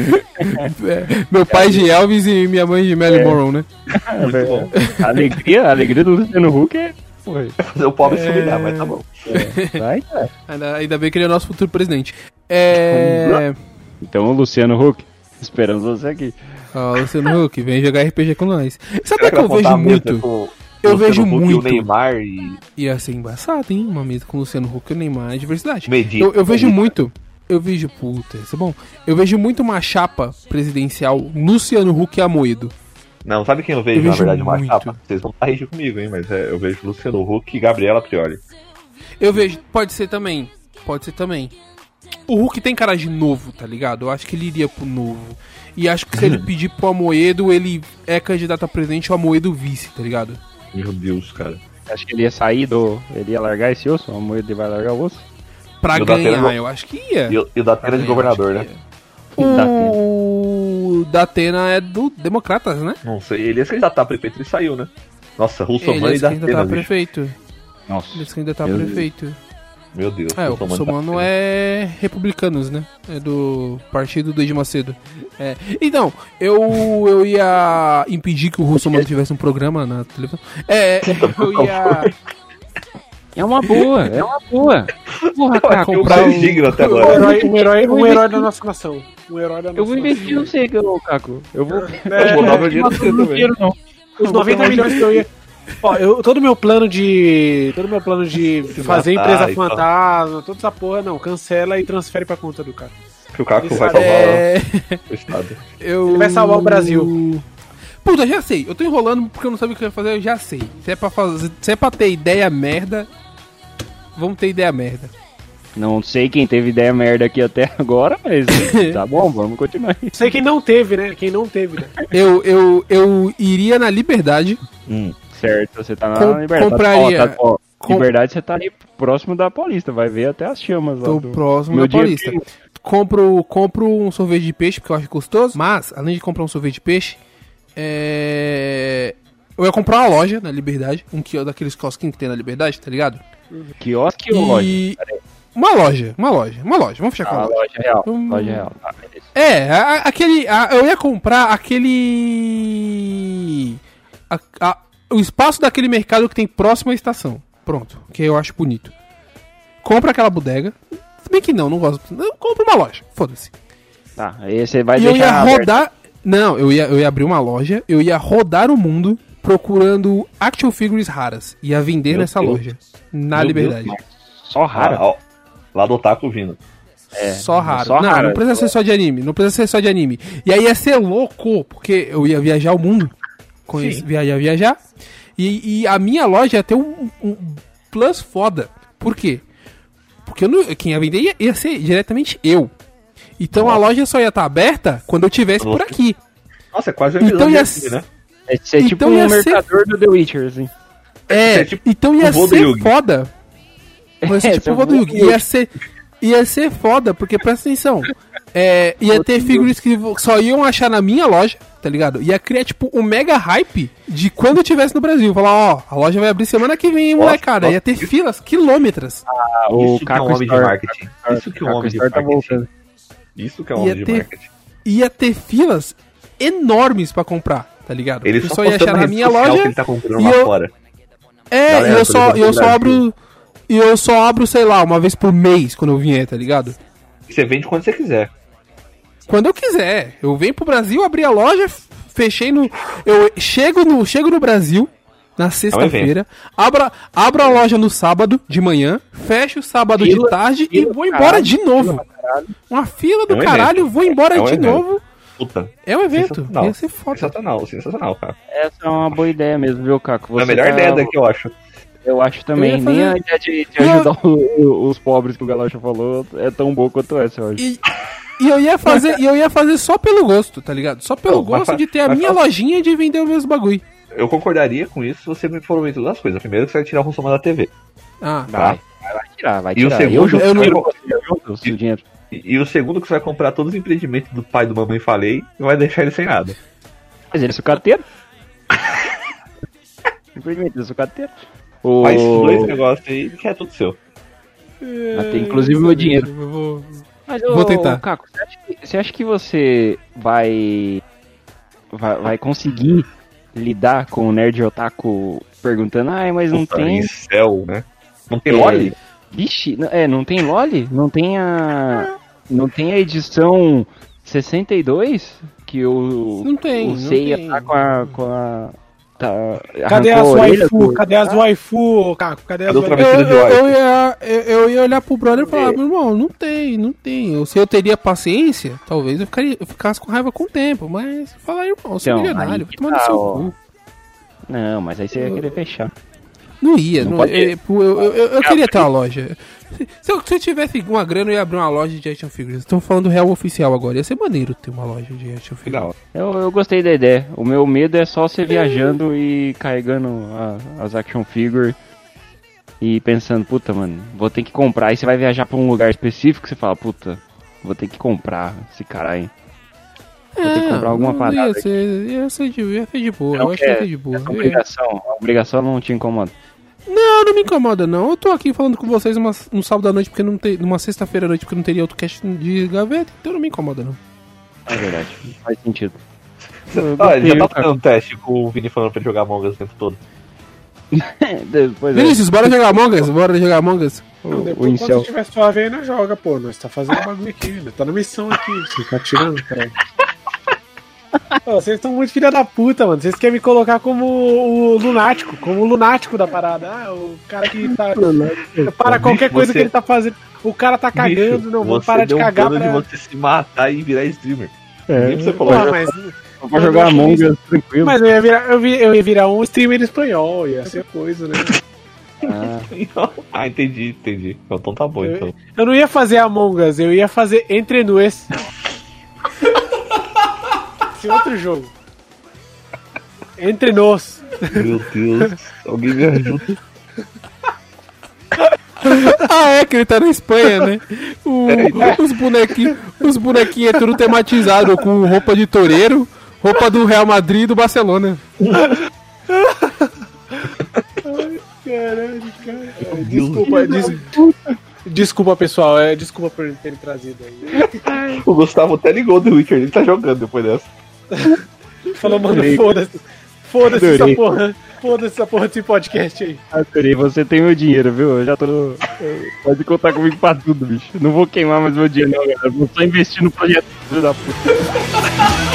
É, meu pai de Elvis e minha mãe de Marilyn Monroe, né? Muito bom. A alegria, a alegria do Luciano Huck é. Foi. Fazer o pobre se humilhar, mas tá bom. Vai, cara. Ainda, ainda bem que ele é o nosso futuro presidente. É. Então, Luciano Huck, esperamos você aqui. Ó, Luciano Huck, vem jogar R P G com nós. Sabe Será o que eu vai vejo montar a mesa muito? com o Eu Luciano vejo Huck e muito. o Neymar e Ia ser embaçado, hein? Uma mesa com o Luciano Huck e o Neymar é diversidade. Medina. Eu, eu vejo muito. Eu vejo. Puta, isso é bom. Eu vejo muito uma chapa presidencial Luciano Huck e Amoedo. Não, sabe quem eu vejo, Eu na vejo verdade, uma muito. chapa? Vocês vão estar rindo comigo, hein? Mas é, eu vejo Luciano Huck e Gabriela Prioli. Eu vejo. Pode ser também. Pode ser também. O Huck tem cara de novo, tá ligado? Eu acho que ele iria pro novo. E acho que se ele pedir pro Amoedo, ele é candidato a presidente, o Amoedo vice, tá ligado? Meu Deus, cara. Acho que ele ia sair do. Ele ia largar esse osso? A moeda vai largar o osso? Pra E o Datena ganhar, go- eu acho que ia. E, o- e o da Pena de Eu governador, acho né? que ia. O Datena é do Democratas, né? Não sei, ele ia se candidatar a prefeito e saiu, né? Nossa, Ele Russomano é e da candidato a Pena, bicho. prefeito. Nossa. Ele é candidato a Meu Deus. prefeito. Meu Deus. É, o Russomano e Russomano Datena. é republicanos, né? É do partido do Edir Macedo. É. Então, eu, eu ia impedir que o Russomano tivesse um programa na televisão. É, eu ia É uma boa, é uma boa. Porra, cara, Eu comprar sou um- digno até Um agora. herói, um herói, um herói da nossa nação. Um herói da nossa eu vou investir nação. no você, Caco. Eu vou. Eu vou dar meu dinheiro pra você não também. dinheiro, não. Os noventa milhões que eu ia. Ó, eu, todo meu plano de. Todo meu plano de fazer matar empresa e tal. fantasma, toda essa porra, não. Cancela e transfere pra conta do cara. Que o Caco Ele vai sabe- salvar É, o Estado. eu... Ele vai salvar o Brasil. Puta, já sei. Eu tô enrolando porque eu não sabia o que eu ia fazer, eu já sei. Se é pra, fazer, se é pra ter ideia merda, vamos ter ideia merda. Não sei quem teve ideia merda aqui até agora, mas tá bom, vamos continuar. Sei quem não teve, né? Quem não teve, né? Eu, eu, eu iria na Liberdade. Hum. Certo, você tá na Com- Liberdade. compraria- Ó, tá- ó, com- Liberdade, você tá ali próximo da Paulista, vai ver até as chamas lá. Tô do- próximo Meu da dia Paulista. que- Compro, compro um sorvete de peixe, porque eu acho custoso. Mas, além de comprar um sorvete de peixe, é... eu ia comprar uma loja na Liberdade. Um quio daqueles quiosquinhos que tem na Liberdade, tá ligado? Quiosque ou loja? E... Uma loja, uma loja, uma loja. Vamos fechar com a Ah, loja. loja real. Hum. Loja real. Tá, beleza. É, a- a- aquele. a- eu ia comprar aquele. a- a- o espaço daquele mercado que tem próximo à estação. Pronto, que eu acho bonito. Compra aquela bodega. Se bem que não, não gosto. Não, compra uma loja, foda-se. Tá, aí você vai E eu deixar ia aberto. rodar. Não, eu ia, eu ia abrir uma loja, eu ia rodar o mundo procurando action figures raras. Ia vender Meu nessa Deus. loja. Na Meu Liberdade. Deus, Só rara. Ah, ó, lá do Otaku vindo. É, Só raro. só não, raro. não precisa ser só de anime. Não precisa ser só de anime. E aí ia ser louco, porque eu ia viajar o mundo. Conhece, viajar, viajar. E, e a minha loja ia ter um, um plus foda. Por quê? Porque eu não, quem ia vender ia, ia ser diretamente eu. Então a loja só ia estar aberta quando eu estivesse por aqui. Nossa, é quase um Então episódio ia de anime, né? É, é tipo Então um ia ser- mercador do The Witcher, assim. É, é tipo então ia o vô do ser Yugi. foda. Vai ser É, tipo seu o vô do vô Yugi. do Yugi. Ia ser, ia ser foda, porque presta atenção. É, ia ter figuras que só iam achar na minha loja, tá ligado? Ia criar, tipo, um mega hype de quando eu estivesse no Brasil. Falar, ó, a loja vai abrir semana que vem, Nossa, molecada. Ia ter nossa. filas, quilômetras. Ah, o Isso que é um Caco homem de Store. marketing. Isso que é um Caco homem de Store tá marketing. voltando. Isso que é um Ia homem de ter- marketing. Ia ter filas enormes pra comprar, tá ligado? Ele Eu só, só ia postando achar na rede minha social loja. que ele tá comprando e lá eu- fora. É, Galera, e eu por só, exemplo, eu no só Brasil. abro. E eu só abro, sei lá, uma vez por mês quando eu vier, tá ligado? Você vende quando você quiser. Quando eu quiser. Eu venho pro Brasil, abri a loja, f- fechei no. Eu chego no, chego no Brasil na sexta-feira, abro, a- abro a loja no sábado de manhã, fecho o sábado de Fila- tarde fila e vou do embora caralho, de novo. Uma fila do É um caralho, evento. vou embora É um de evento. novo. Puta. É um evento. Sensacional. Ia ser foda. Sensacional, sensacional, cara. Essa é uma boa ideia mesmo, viu, Caco? É a Você melhor tá- ideia daqui, eu acho. Eu acho também. Eu ia fazer- Nem a ideia de, de Eu- ajudar o- o- os pobres que o Galocha falou é tão boa quanto essa, eu acho. E, e eu ia fazer, e eu ia fazer só pelo gosto, tá ligado? Só pelo Não, mas gosto fa- de ter a mas minha fa- lojinha e de vender os meus bagulho. Eu concordaria com isso se você me prometer duas coisas. Primeiro, que você vai tirar o Russomano da T V. Ah, Vai, vai, vai tirar, vai E o tirar. segundo, eu junto, eu não- eu junto, eu junto o seu dinheiro. E, e o segundo, que você vai comprar todos os empreendimentos do pai do Mamãe Falei e vai deixar ele sem nada. Mas ele é sucateiro. Simplesmente, ele é sucateiro. O... Faz esses dois negócios aí que é tudo seu. Mas tem, inclusive o meu dinheiro. Eu vou- Mas, Vou tentar. Caco, você acha, que, você acha que você vai, vai vai conseguir lidar com o nerd otaku perguntando, ai, mas não Puta, tem... em céu, né? Não tem É, Loli? Vixe, n- é, não tem Loli? Não tem a... Não tem a edição sessenta e dois? Que o... Não tem, O não Seiya tem. tá com a... Com a tá, Cadê arrancou as a orelha waifu? do- Cadê as waifu, Caco? Cadê as Cadê outra waifu? vez? Eu, Vestida de eu, white. eu ia, eu, eu ia olhar pro brother e falar, meu irmão, não tem, não tem. Eu, se eu teria paciência, talvez eu, ficaria, eu ficasse com raiva com o tempo. Mas falar, irmão, eu sou Então, milionário, aí vai que tomar no tá, seu ó. cu. Não, mas aí você ia querer fechar. Não ia, Não não, pode- eu, eu, eu, eu- eu queria ter uma loja. Se eu, se eu tivesse uma grana, eu ia abrir uma loja de action figures. Estou falando real oficial agora. Ia ser maneiro ter uma loja de action Que figures. da hora. Eu, eu gostei da ideia. O meu medo é só você viajando e carregando a- as action figures e pensando, puta, mano, vou ter que comprar. Aí você vai viajar pra um lugar específico e você fala, puta, vou ter que comprar esse cara aí. Vou ter que comprar alguma não parada Ia ser, ia ser de, ia ser de boa. Não eu acho que ia quer- ser de boa. Essa Eu ia- obrigação, a obrigação não te incomoda. Não, não me incomoda não. Eu tô aqui falando com vocês uma, um sábado à noite, porque não tem. Numa sexta-feira à noite, porque não teria outro cast de gaveta, então não me incomoda não. É verdade, faz sentido. Ah, ele já tá cara. fazendo um teste com o Vini falando pra ele jogar Among Us o tempo todo. Depois é. Vinícius, bora jogar Among Us? Bora jogar Among Us? O, Não, o depois, quando incel. tiver suave aí, nós joga, pô. Nós tá fazendo bagulho aqui, né? Tá na missão aqui. Você tá tirando, cara. Pô, vocês estão muito filha da puta, mano. Vocês querem me colocar como o lunático, como o lunático da parada. Ah, o cara que tá. Para qualquer Bicho, coisa você- que ele tá fazendo. O cara tá cagando, Bicho, não, vamos você parar de deu um cagar plano pra. de você se matar e virar streamer. É. Nem pra você Pô, colocar. mas, Eu vou jogar Among Us tranquilo. mas eu ia virar, eu, vi- eu ia virar um streamer espanhol, ia ser coisa, né? Ah, Ah, entendi, entendi. Então tá bom, então. Eu não ia fazer Among Us, eu ia fazer Entre Nós. Esse outro jogo. Entre Nós. Meu Deus, alguém me ajuda. Ah, é, que ele tá na Espanha, né? O- os bonequinhos os bonequinhos é tudo tematizado com roupa de toureiro, roupa do Real Madrid e do Barcelona. Caralho, cara. Desculpa, des- desculpa, pessoal. É, desculpa por terem trazido aí. O Gustavo até ligou do Witcher, ele tá jogando depois dessa. Falou, mano, foda-se. Foda-se essa porra. Foda-se essa porra desse podcast aí. adorei, você tem meu dinheiro, viu? Eu já tô no... Pode contar comigo pra tudo, bicho. Não vou queimar mais meu dinheiro, não, galera. Vou só investir no projeto, filho da puta.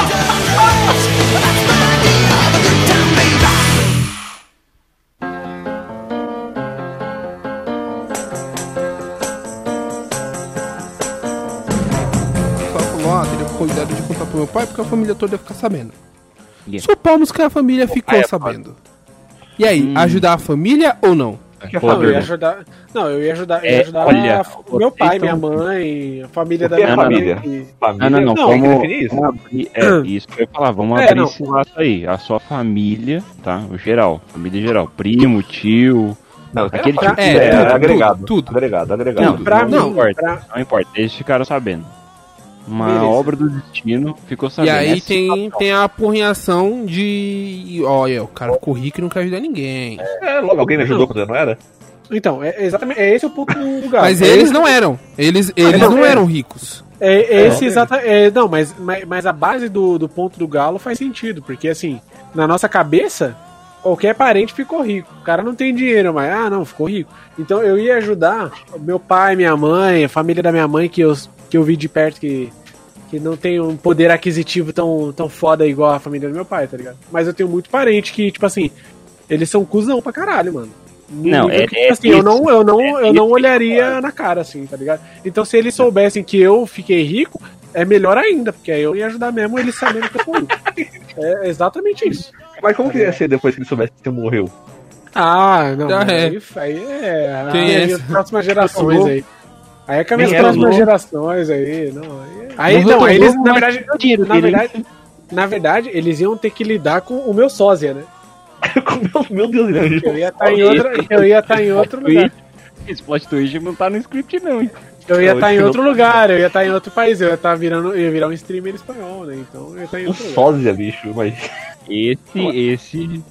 Só falou, ah, teria cuidado de contar pro meu pai, porque a família toda ia ficar sabendo. Yeah. Supomos que a família ficou pai é sabendo. E aí, ajudar a família ou não? Que é Não, eu família? ia ajudar. Não, eu ia ajudar, eu É, ia ajudar olha, a- meu vocês pai, tão- minha mãe, a família O da que é minha família? mãe. que- Família? Não, não, não. Tem que Vamos, definir isso. vamos abrir. É, isso que eu ia falar. Vamos É, abrir não. esse laço aí. A sua família, tá? O geral. Família geral. Primo, tio. Não, Aquele aquele tipo é, é, tudo, agregado. tudo, tudo. Agregado, agregado. Não, Pra não, mim, importa. pra- Não importa. Eles ficaram sabendo. Uma Beleza. obra do destino ficou E sabendo. aí Essa tem, situação. tem a apurrinhação de. Olha, o cara ficou rico e não quer ajudar ninguém. É, logo alguém me ajudou quando eu não era? Então, é exatamente, é esse o ponto do Galo. Mas É eles esse- não eram. Eles, eles não, não é. eram ricos. É, é esse É. exata, é, não, mas, mas, mas a base do, do ponto do Galo faz sentido, porque assim, na nossa cabeça, qualquer parente ficou rico. O cara não tem dinheiro, mas, ah, não, ficou rico. Então eu ia ajudar meu pai, minha mãe, a família da minha mãe, que eu, que eu vi de perto que, que não tem um poder aquisitivo tão, tão foda igual a família do meu pai, tá ligado? Mas eu tenho muito parente que, tipo assim, eles são cuzão pra caralho, mano. Não, Nível é- que, é assim, eu não, eu não, é eu não isso. olharia na cara, assim, tá ligado? Então, se eles soubessem que eu fiquei rico, é melhor ainda, porque aí eu ia ajudar mesmo eles sabendo que eu tô rico. É exatamente isso. Mas como que ia ser depois que ele soubesse que você morreu? Ah, não, Ah, mas é. aí, aí é. Tem aí é essa. as próximas gerações aí. Aí é com as minhas Nem era próximas louco. gerações aí, não. Aí, aí Morreu não, aí tão eles, novo, na mas verdade, dinheiro na dele, hein? verdade, na verdade, eles iam ter que lidar com o meu sósia, né? Meu Deus, ele é Eu ia estar em outra, eu ia estar em outro lugar. Esse plot twist não tá no script, não, hein? Eu ia Não, estar em não- outro lugar, eu ia estar em outro país, eu ia estar virando, eu ia virar um streamer espanhol, né? Então eu ia estar em um outro lugar. sósia, bicho, mas. Esse, esse.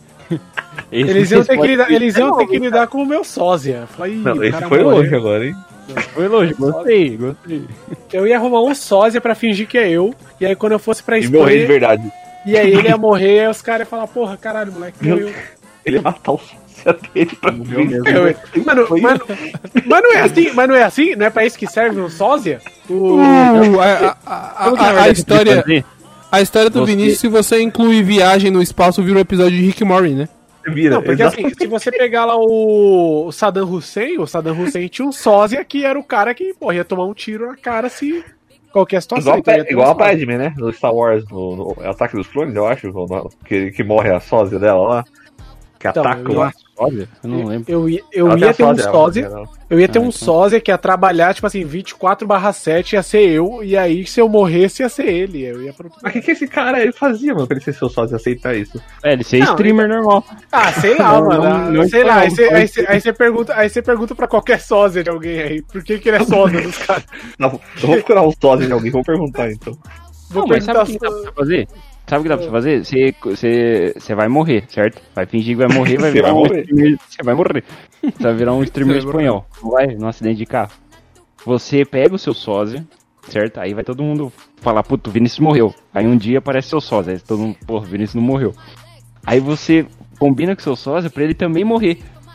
esse Eles iam ter que plot lidar, twist eles é iam ter novo, que lidar com o meu sósia. Falei, "Ih, Não, o esse cara foi morreu." longe agora, hein? Foi longe, gostei, gostei. Eu ia arrumar um sósia pra fingir que é eu, e aí quando eu fosse pra E morrer de Espanha, verdade. e aí ele ia morrer, e aí os caras iam falar, porra, caralho, moleque, morreu. Ele ia matar o sósia dele pra Morreu mesmo. Eu- Mano, mano, mas não é assim, mas não é assim? Não é pra isso que serve um sósia? O... Uh, a, a- a- Como que na a- a verdade história, Fazer? a história do Você- Vinícius, se você inclui viagem no espaço, vira um episódio de Rick and Morty, né? Vira. Não, porque assim, se você pegar lá o, o Saddam Hussein, o Saddam Hussein tinha um sósia que era o cara que, porra, ia tomar um tiro na cara se qualquer situação. Igual, então ia a, ter igual um a sósia. Padme, né? No Star Wars, no, no Ataque dos Clones, eu acho, ou no- que, que morre a sósia dela lá. Que Então, ataca eu- lá. Olha, eu não lembro. Eu ia, eu Ela tem ia a ter um sósia, ela, sósia, ela- eu ia ter Ah, um então. sósia que ia trabalhar, tipo assim, vinte e quatro barra sete ia ser eu, e aí se eu morresse ia ser ele. Eu ia pro... Mas o que, que esse cara aí fazia, mano, pra ele ser seu sócio e aceitar isso? É, ele ser Não, streamer normal. Ah, sei lá, Não, mano. não, ah, não sei lá, não, aí você não. aí você- aí você pergunta, aí você pergunta pra qualquer sósia de alguém aí, por que, que ele é sósia dos caras? Não, eu vou procurar um sócio de alguém, vou perguntar então. Vou Não, mas sabe perguntar o que dá pra só- você fazer? Sabe o que dá pra você fazer? Você, você, você vai morrer, certo? Vai fingir que vai morrer, vai Você virar vai um morrer. streamer. Você vai morrer. Você vai virar um streamer Você vai morrer. espanhol. Não vai? Num acidente de carro. Você pega o seu sósia, certo? Aí vai todo mundo falar, puto, o Vinícius morreu. Aí um dia aparece seu sósia. Aí todo mundo, porra, o Vinícius não morreu. Aí você combina com seu sósia pra ele também morrer.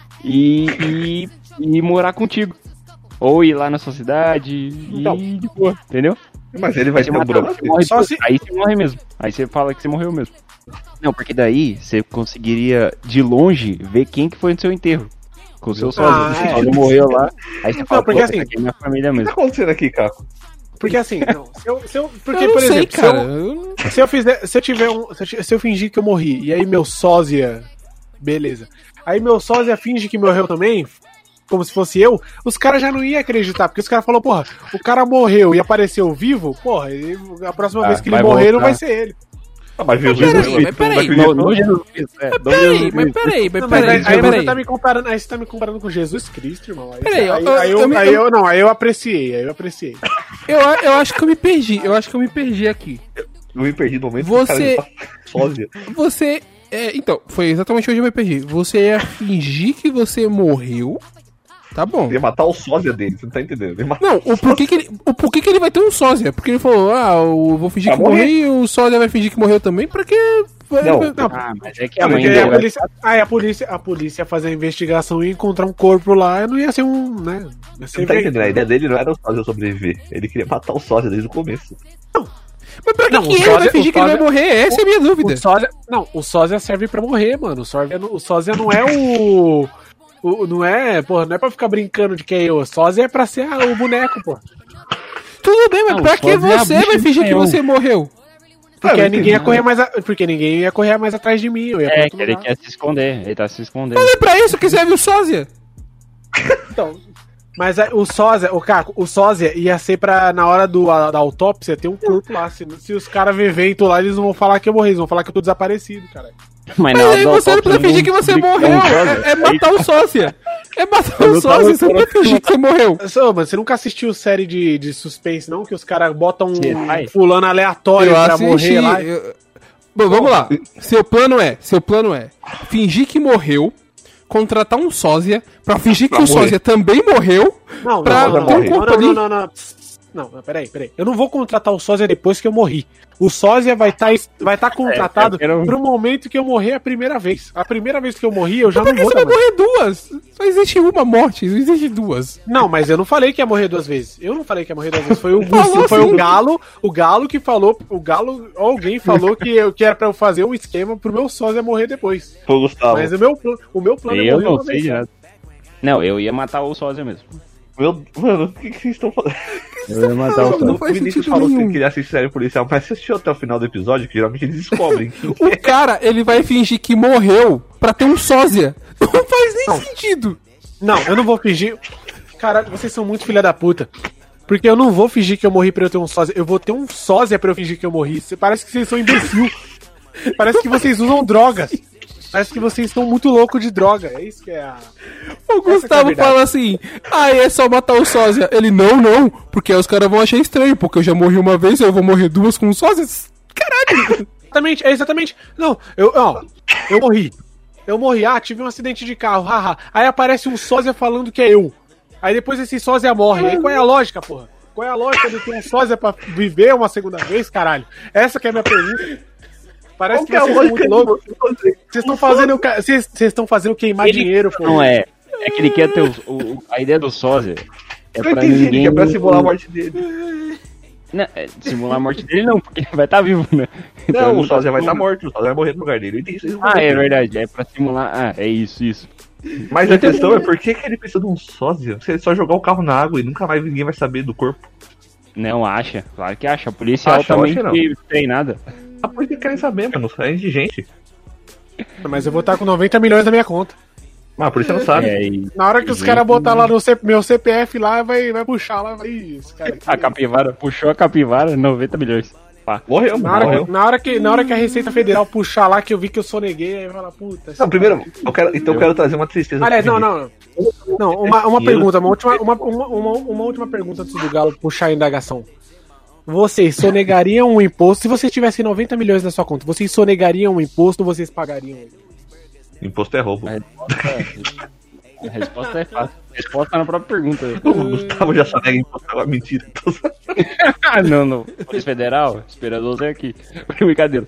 E, e, e morar contigo. Ou ir lá na sua cidade e Então. de boa, entendeu? Mas ele vai Você ter um mata- buraco. você morre Só por- se- Aí você morre mesmo. Aí você fala que você morreu mesmo. Não, porque daí você conseguiria, de longe, ver quem que foi no seu enterro. Com o seu sósia. Ah, O seu é. sósia morreu lá. Aí você fala, porque pô, assim- essa aqui é minha família O que tá mesmo. acontecendo aqui, Caco? Porque assim, não, se eu, se eu, porque, eu não por sei, exemplo, se cara. eu- Eu- Se eu fizer, se eu tiver um, se eu, ti- se eu fingir que eu morri e aí meu sósia, beleza. Aí meu sósia finge que morreu também, como se fosse eu, os caras já não iam acreditar, porque os caras falaram, porra, o cara morreu e apareceu vivo, porra, ele- a próxima Ah, vez que ele vai morrer não voltar. vai ser ele. Ah, mas Jesus peraí, Cristo mas peraí. não No, acreditou. no Jesus Cristo, é, no Peraí, Jesus mas Cristo. peraí, mas Não, mas peraí, aí, aí peraí. você tá me comparando, aí você tá me comparando com Jesus Cristo, irmão. Aí, Peraí, aí, eu- aí eu, eu me- aí eu- não, aí eu apreciei, aí eu apreciei. Eu, eu acho que eu me perdi, eu acho que eu me perdi aqui. Eu me perdi no momento Você- que o cara já tá sósia. Você. É, então, foi exatamente onde eu me perdi. Você ia fingir que você morreu. Tá bom. Ele ia matar o sósia dele, você não tá entendendo. Ele ia matar Não, o porquê que ele, o porquê que ele vai ter um sósia? Porque ele falou, ah, eu vou fingir Pra que morrer. morri e o sósia vai fingir que morreu também, pra que... Não, Não, Ah, mas é que a Porque mãe aí dele a vai... polícia, aí a polícia, a polícia ia fazer a investigação e encontrar um corpo lá, não ia ser um, né? Ia Você ser não tá bem- entendendo, a ideia dele não era o sósia sobreviver. Ele queria matar o sósia desde o começo. Mas pra que, Não, que o ele vai sósia- fingir o que ele vai sósia- morrer? Essa é a minha dúvida. O sósia, não, o sósia serve pra morrer, mano. O sósia, o sósia não é o, o- não é, porra, não é pra ficar brincando de quem é eu. O sósia é pra ser a- o boneco, pô. Tudo bem, mas Não, pra o que sósia é a você bicha vai do fingir que canhão. você morreu? Porque Ah, aí ninguém ia entendi. correr mais, a- porque ninguém ia correr mais atrás de mim. Eu ia pra É, outro que ele lugar. quer se esconder, ele tá se escondendo. Mas é pra isso que serve o sósia. Então, mas é, o sósia, o Caco, o sósia ia ser pra, na hora do, a, da autópsia, ter um corpo lá. Se, se os caras verem vento lá, eles não vão falar que eu morri, eles vão falar que eu tô desaparecido, cara. Mas Mas aí você não precisa fingir que você morreu. É, é matar o sósia. É matar o sósia, você não precisa fingir que você morreu. Ô, mano, você nunca assistiu série de, de suspense, não? Que os caras botam um Jedi? fulano aleatório Eu pra assisti, morrer lá. eu- Bom, vamos lá. Seu plano é, seu plano é fingir que morreu, contratar um sósia pra fingir que Pra o morrer. sósia também morreu, Não, pra não, não, ter um não, corpo não, ali. não, não, não. Não, não, peraí, peraí. Eu não vou contratar o sósia depois que eu morri. O sósia vai estar vai tá contratado eu quero- pro momento que eu morrer a primeira vez. A primeira vez que eu morri, eu já Por não que vou você vai dar mais. morrer duas? Só existe uma morte, não existe duas. Não, mas eu não falei que ia morrer duas vezes. Eu não falei que ia morrer duas vezes. Foi o Falou Gusto, foi sim. o Galo, o Galo que falou, o Galo, alguém falou que, eu, que era pra eu fazer um esquema pro meu sósia morrer depois. Pô, Gustavo. Mas o meu, pl- o meu plano é Eu morrer não uma sei vez. de nada. Não, eu ia matar o sósia mesmo. Meu, mano, o que, que vocês estão falando? Eu ia matar o Não sósia. faz o Vinícius sentido falou nenhum. que queria assistir série policial, mas você assistiu até o final do episódio, que geralmente eles descobrem. O cara, ele vai fingir que morreu pra ter um sósia. Não faz nem sentido. Não, eu não vou fingir. Caralho, vocês são muito filha da puta. Porque eu não vou fingir que eu morri pra eu ter um sósia. Eu vou ter um sósia pra eu fingir que eu morri. Cê- Parece que vocês são imbecil. Parece que vocês usam drogas. Parece que vocês estão muito loucos de droga. É isso que é a. O que é a Gustavo verdade. fala assim, ah, é só matar o sósia. Ele, não, não, porque aí os caras vão achar estranho, porque eu já morri uma vez, eu vou morrer duas com sósias. Caralho. Exatamente, é exatamente. Não, eu, ó, eu morri. Eu morri, ah, tive um acidente de carro, haha. Aí aparece um sósia falando que é eu. Aí depois esse sósia morre. Aí qual é a lógica, porra? Qual é a lógica de ter um sósia pra viver uma segunda vez, caralho? Essa que é a minha pergunta. Parece Qual que que é a vocês são lógica muito de loucos. você fazer? Vocês estão fazendo, o ca- vocês vocês estão fazendo queimar Ele- dinheiro, pô. Não é. É que ele quer ter o, o- a ideia do sósia. É Eu pra entendi, ele ninguém. que é pra simular a morte dele. Não, é, simular a morte dele não, porque ele vai estar vivo, né? Então Não, ele o sósia vai tá estar morto, o sósia vai morrer no lugar dele. Eu entendi isso. Ah, é verdade. É pra simular. Ah, é isso, isso. Mas a questão é por que, que ele precisa de um sósia? Se ele só jogar o carro na água e nunca mais ninguém vai saber do corpo. Não acha, claro que acha. A polícia é Acha, altamente acha não. treinada. Ah, por que querem saber, mano? É indigente. Mas eu vou estar com noventa milhões na minha conta. Ah, por isso você não sabe. É, e Na hora que os Gente, caras botar lá no C- meu C P F lá, vai, vai puxar lá, vai. Esse cara aqui. a capivara puxou a capivara, noventa milhões. Pá. Morreu, Na hora, morreu. que, na, hora que, na hora que a Receita Federal puxar lá, que eu vi que eu soneguei, aí vai falar, puta. esse Não, primeiro, eu quero, então eu quero trazer uma tristeza. Aliás, pro não, Vinícius. não, não. Não, uma, uma pergunta, uma última, uma, uma, uma, uma última pergunta antes do Galo puxar a indagação. Vocês sonegariam um imposto, se vocês tivessem noventa milhões na sua conta, vocês sonegariam um imposto ou vocês pagariam ele? Imposto é roubo. A resposta, é- a resposta é fácil. A resposta tá na própria pergunta. O Gustavo já sonega imposto, agora mentira. Ah, não, não. Polícia Federal, esperador é aqui. Brincadeira.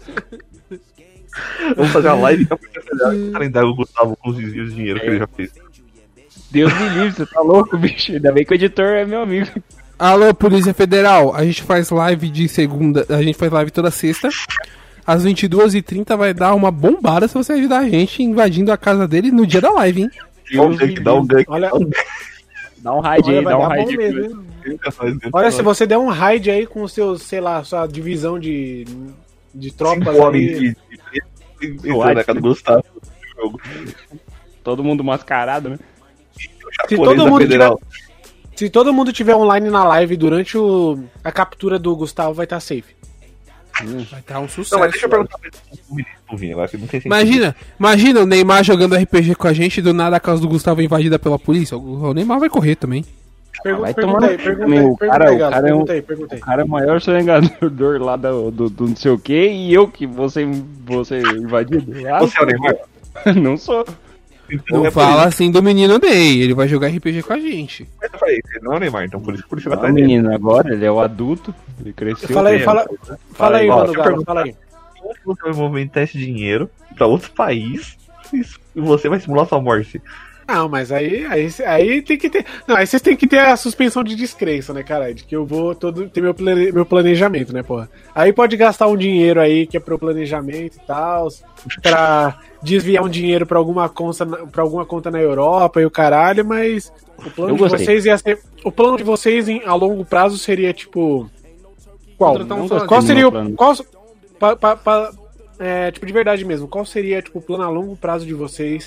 Vamos fazer uma live com a Polícia Federal e calendário o Gustavo com os desvios de dinheiro que ele já fez. Deus me livre, você tá louco, bicho. Ainda bem que o editor é meu amigo. Alô, Polícia Federal, a gente faz live de segunda, a gente faz live toda sexta. Às vinte e duas e trinta vai dar uma bombada se você ajudar a gente invadindo a casa dele no dia da live, hein? Vamos ter que dar um gank. Olha, Dá um raid olha aí, vai dá um dar raid bom aí. mesmo, hein? Olha, se você der um raid aí com o seu, sei lá, sua divisão de, de tropas Cinco homens aí. de de- de- entrou na casa do Gustavo. Jogo. Todo mundo mascarado, né? Se Polícia todo mundo Federal. Se todo mundo tiver online na live durante o, a captura do Gustavo, vai estar safe. Vai estar um sucesso. Não, mas deixa eu perguntar pra o Vini agora, que não tem sentido. Imagina, imagina o Neymar jogando R P G com a gente e do nada a casa do Gustavo é invadida pela polícia. O o Neymar vai correr também. Pergunta, vai pergunta tomar aí, no pergunta também, aí, o pergunta cara- aí, o Galo, cara é um- pergunta aí, pergunta aí. O cara é o maior sonegador lá do, do, do não sei o que e eu que vou ser, vou ser invadido. Ah, Você é o Neymar? não sou. Então Não é por fala isso. assim do menino Ney, ele vai jogar R P G com a gente. Mas eu falei, ele não é o Neymar, então por isso que por isso vai Não, atrás dele. menino, agora ele é o adulto, ele cresceu. Fala aí, Deus. fala, fala aí, Ó, mano, deixa eu Galo, perguntar. fala aí. Como que você vai movimentar esse dinheiro pra outro país isso, e você vai simular sua morte? Não, mas aí, aí, aí tem que ter. Não, aí vocês têm que ter a suspensão de descrença, né, cara? De que eu vou todo, ter meu, plane, meu planejamento, né, porra? Aí pode gastar um dinheiro aí que é pro planejamento e tal, pra desviar um dinheiro pra alguma conta, pra alguma conta na Europa e o caralho, mas o plano Eu de gostei. vocês ia ser. O plano de vocês em, a longo prazo seria tipo. Qual? Contratar um Não, sósia. qual seria Não, o. plano. Qual, pa, pa, pa- é, tipo, de verdade mesmo, qual seria tipo, o plano a longo prazo de vocês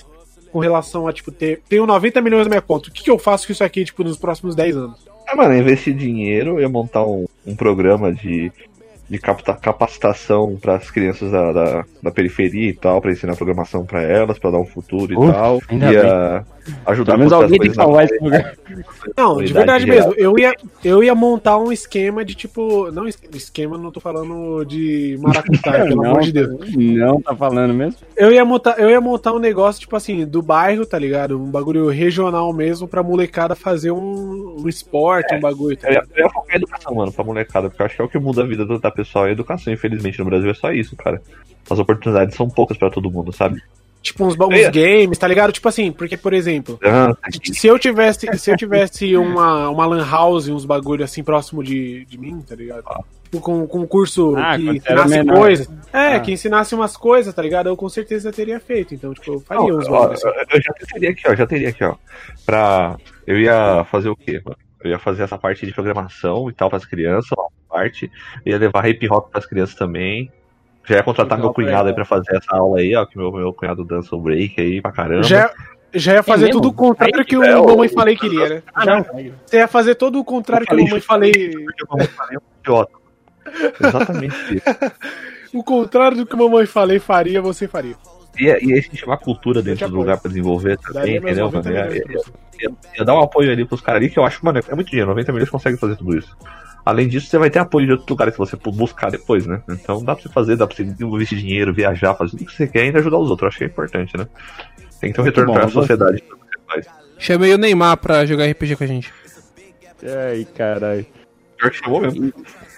com relação a, tipo, ter, tenho noventa milhões na minha conta, o que, que eu faço com isso aqui, tipo, nos próximos dez anos? É, mano, investir dinheiro, eu ia montar um, um programa de, de capta, capacitação para as crianças da, da, da periferia e tal, para ensinar programação para elas, para dar um futuro e Uf, tal. ainda Ia ajudar Pelo menos a alguém construir tem que salvar esse lugar. Não, de verdade mesmo, eu ia, eu ia montar um esquema de, tipo, não es- esquema, não tô falando de maracutaia, pelo Não, amor de Deus. Não, tá falando mesmo? Eu ia montar, eu ia montar um negócio, tipo assim, do bairro, tá ligado? Um bagulho regional mesmo pra molecada fazer um, um esporte, um bagulho, tá Eu ia, ligado? eu ia focar em educação, mano, pra molecada, porque eu acho que é o que muda a vida da da pessoa é a educação. Infelizmente, no Brasil é só isso, cara. As oportunidades são poucas pra todo mundo, sabe? Tipo uns, ba- uns É. games, tá ligado? Tipo assim, porque, por exemplo, Ah, se eu tivesse, se eu tivesse uma, uma lan house, uns bagulho assim próximo de, de mim, tá ligado? Tipo, com, com um curso Ah, que quando era ensinasse menor. coisas. É, Ah. que ensinasse umas coisas, tá ligado? Eu com certeza teria feito. Então, tipo, eu faria Não, uns ó, bagulhos assim. eu eu já teria aqui, ó, já teria aqui, ó. Pra. Eu ia fazer o quê, mano? Eu ia fazer essa parte de programação e tal pras crianças, uma parte. Eu ia levar hip hop pras crianças também. Já ia contratar Hip meu hop cunhado é aí pra fazer essa aula aí, ó. Que meu, meu cunhado dança o break aí pra caramba. Já, já ia fazer É mesmo? tudo o contrário que o É, o- Mamãe Falei queria, né? Ah, Já- não. Você ia fazer todo o contrário que o Mamãe Falei. Porque eu falei um idiota. Exatamente isso. O contrário do que o Mamãe Falei faria, você faria. Ia, ia incentivar a cultura dentro te do lugar pra desenvolver também, Daria meus entendeu, noventa mano? Ia, milhões pra ia, você. ia- ia dar um apoio ali pros caras ali, que eu acho, mano, é muito dinheiro. noventa milhões consegue fazer tudo isso. Além disso, você vai ter apoio de outros lugares que você for buscar depois, né? Então dá pra você fazer, dá pra você investir dinheiro, viajar, fazer tudo que você quer e ainda ajudar os outros. Eu acho que é importante, né? Tem que ter um retorno bom, pra eu gostei. sociedade. tudo que você faz. Chamei o Neymar pra jogar R P G com a gente. Ai, caralho. Pior que chamou mesmo.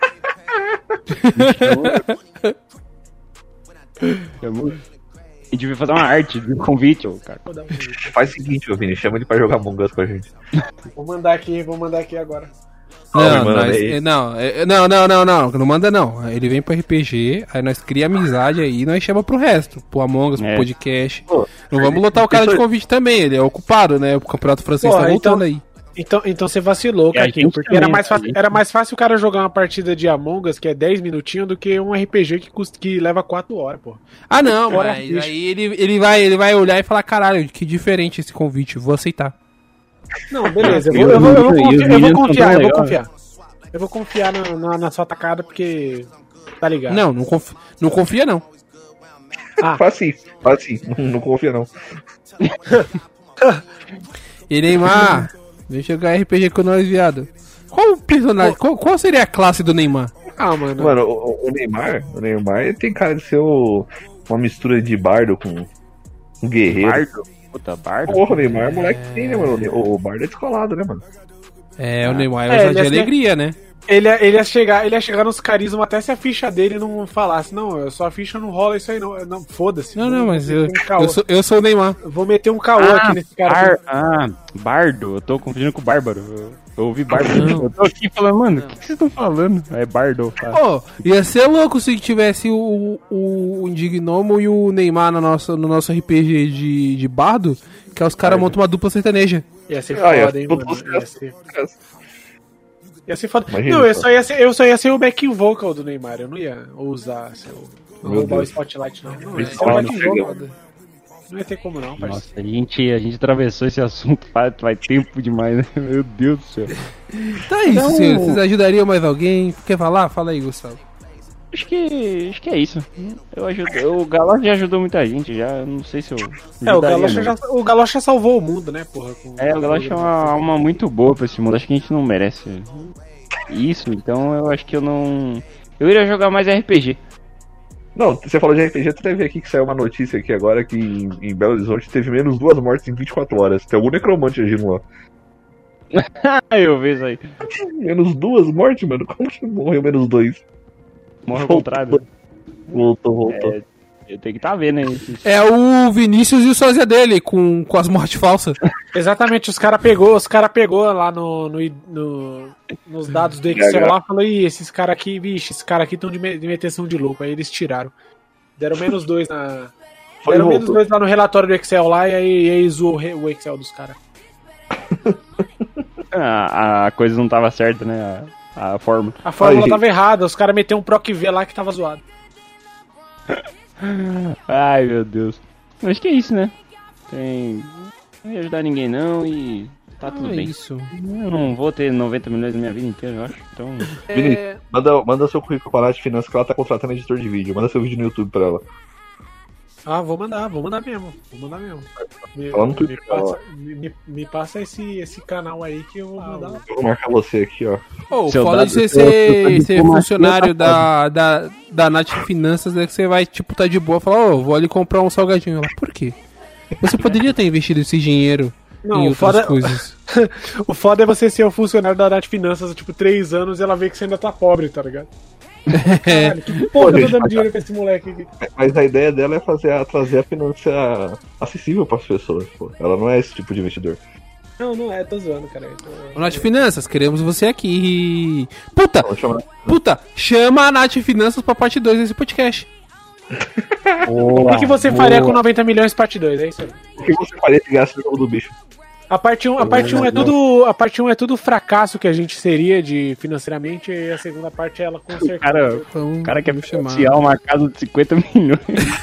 Chamou. A gente devia fazer uma arte de convite, ô, cara. Faz o seguinte, ô Vini, chama ele pra jogar Among Us com a gente. Vou mandar aqui, vou mandar aqui agora. Ó, Não, mano, nós- aí. é, não, é, não, não, não, não, não manda não. Ele vem pro R P G, aí nós cria amizade aí e nós chama pro resto. Pro Among Us, pro É. podcast. Pô, Não vamos lotar o cara de isso- convite também, ele é ocupado, né? O campeonato francês Pô, tá voltando então- aí. Então, então você vacilou, E a Caquinho, gente porque era também, mais, a fácil, gente- era mais fácil o cara jogar uma partida de Among Us, que é dez minutinhos, do que um R P G que, custa, que leva quatro horas, pô. Ah, não, Fora mas ficha. aí ele, ele, vai, ele vai olhar e falar, caralho, que diferente esse convite, vou aceitar. Não, beleza, eu E vou, eu vou, eu vou os confi- eu vou meninos são confiar, tão eu vou legais. confiar. Eu vou confiar na, na, na sua tacada, porque tá ligado. Não, não, confi- não confia não. Ah, Faz sim, faz sim. Não, não confia, não. E Neymar, vem jogar R P G com nós, viado. Qual o personagem, qual, qual seria a classe do Neymar? ah, mano. Mano, o, o Neymar, o Neymar ele tem cara de ser o- uma mistura de bardo com um guerreiro. Bardo? Puta, bardo? Porra, o Neymar é moleque sim, né, mano? O, o bardo é descolado, né, mano? É, o Neymar É, é, ele de é assim- alegria, né? Ele, ia- ele, ia chegar, ele ia chegar nos carismas até se a ficha dele não falasse. Não, eu- sua ficha não rola isso aí, não. Eu- não Foda-se. Não, Vou não, mas meter eu, um caô. eu, sou, eu sou o Neymar. Eu Vou meter um caô Ah, aqui nesse cara. Bar... aqui. Ah, bardo. Eu tô confundindo com bárbaro. Eu, eu ouvi bárbaro. Não. Eu tô aqui falando, mano, o que, que vocês estão falando? É bardo. Tá? Pô, ia ser louco se tivesse o, o, o Indignomo e o Neymar no nosso, no nosso R P G de, de bardo, que aí os caras montam uma dupla sertaneja. Ia ser Ah, ia foda, hein, ser mano. tudo Ia ser, ia ser foda. Imagina Não, eu só. só, ia ser, eu só ia ser o backing vocal do Neymar. Eu não ia ousar ser o, Meu roubar o Deus. spotlight, não. Não, ia Isso ser o fala backing no chegão. vocal. Não ia ter como, não, parceiro. Nossa, a gente, a gente atravessou esse assunto faz, faz tempo demais, né? Meu Deus do céu. Então é isso, Então- senhores. Vocês ajudariam mais alguém? Quer falar? Fala aí, Gustavo. Acho que, acho que é isso. Eu ajudo, o Galo já ajudou muita gente, já não sei se eu. É, o ajudaria, Galocha, não. já, o Galocha salvou o mundo, né, porra? Com, É, o Galocha é uma alma muito boa pra esse mundo. Acho que a gente não merece isso, então eu acho que eu não. Eu iria jogar mais R P G. Não, você falou de R P G, tu deve ver aqui que saiu uma notícia aqui agora que em, em Belo Horizonte teve menos duas mortes em vinte e quatro horas. Tem algum necromante agindo lá. Ah, eu vi isso aí. Menos duas mortes, mano? Como que morreu menos dois? Morre ao contrário. Voltou, voltou. É, eu tenho que estar tá vendo aí. esses- É o Vinícius e o sósia dele, com, com as mortes falsas. Exatamente, os caras pegou, os cara pegou lá no, no, no- nos dados do Excel lá e falou, ih, esses caras aqui, bicho, esses caras aqui estão de, me- de meteção de louco. Aí eles tiraram. Deram menos dois na. Foi, Deram menos voltou. dois lá no relatório do Excel lá e aí, e aí zoou o re- o Excel dos caras. A, a coisa não tava certa, né? A, a forma. A fórmula Ai, tava errada, os caras meteram um Proc V lá que tava zoado. Ai, meu Deus. Acho que é isso, né? tem... não ia ajudar ninguém não e tá tudo é bem. isso. Eu não vou ter noventa milhões na minha vida inteira, eu acho. Então, É... Manda, manda seu currículo para a Nath Finanças que ela tá contratando editor de vídeo. Manda seu vídeo no YouTube pra ela. Ah, vou mandar, vou mandar mesmo. Vou mandar mesmo. Me, Fala no me, Twitter, passa, me, me- me passa esse, esse canal aí que eu vou mandar. Eu vou marcar você aqui, ó. Ô, o Seu foda dado- de você seu- ser, seu ser diplomacia funcionário tá da, da, da Nath Finanças é que você vai, tipo, tá de boa e falar, ô, vou ali comprar um salgadinho. Ela, por quê? Você poderia ter investido esse dinheiro Não, em o outras foda, coisas. o foda é você ser o funcionário da Nath Finanças, tipo, três anos e ela vê que você ainda tá pobre, tá ligado? Caralho, que porra eu tô dando dinheiro pra esse moleque aqui? Mas a ideia dela é fazer a, trazer a finança acessível pras pessoas, pô. Ela não é esse tipo de investidor. Não, não é, tô zoando, cara. Eu tô- Ô, Nath Finanças, queremos você aqui. Puta, Vou chamar. puta, chama a Nath Finanças pra parte dois desse podcast. O que, que você faria com noventa milhões parte dois? É isso aí. O que você faria se gasto no jogo do bicho? A parte um, a parte um é tudo, a parte um é tudo fracasso que a gente seria de financeiramente e a segunda parte é ela consertar. cara, Então, o cara quer vamos chamar. financiar uma casa de cinquenta milhões.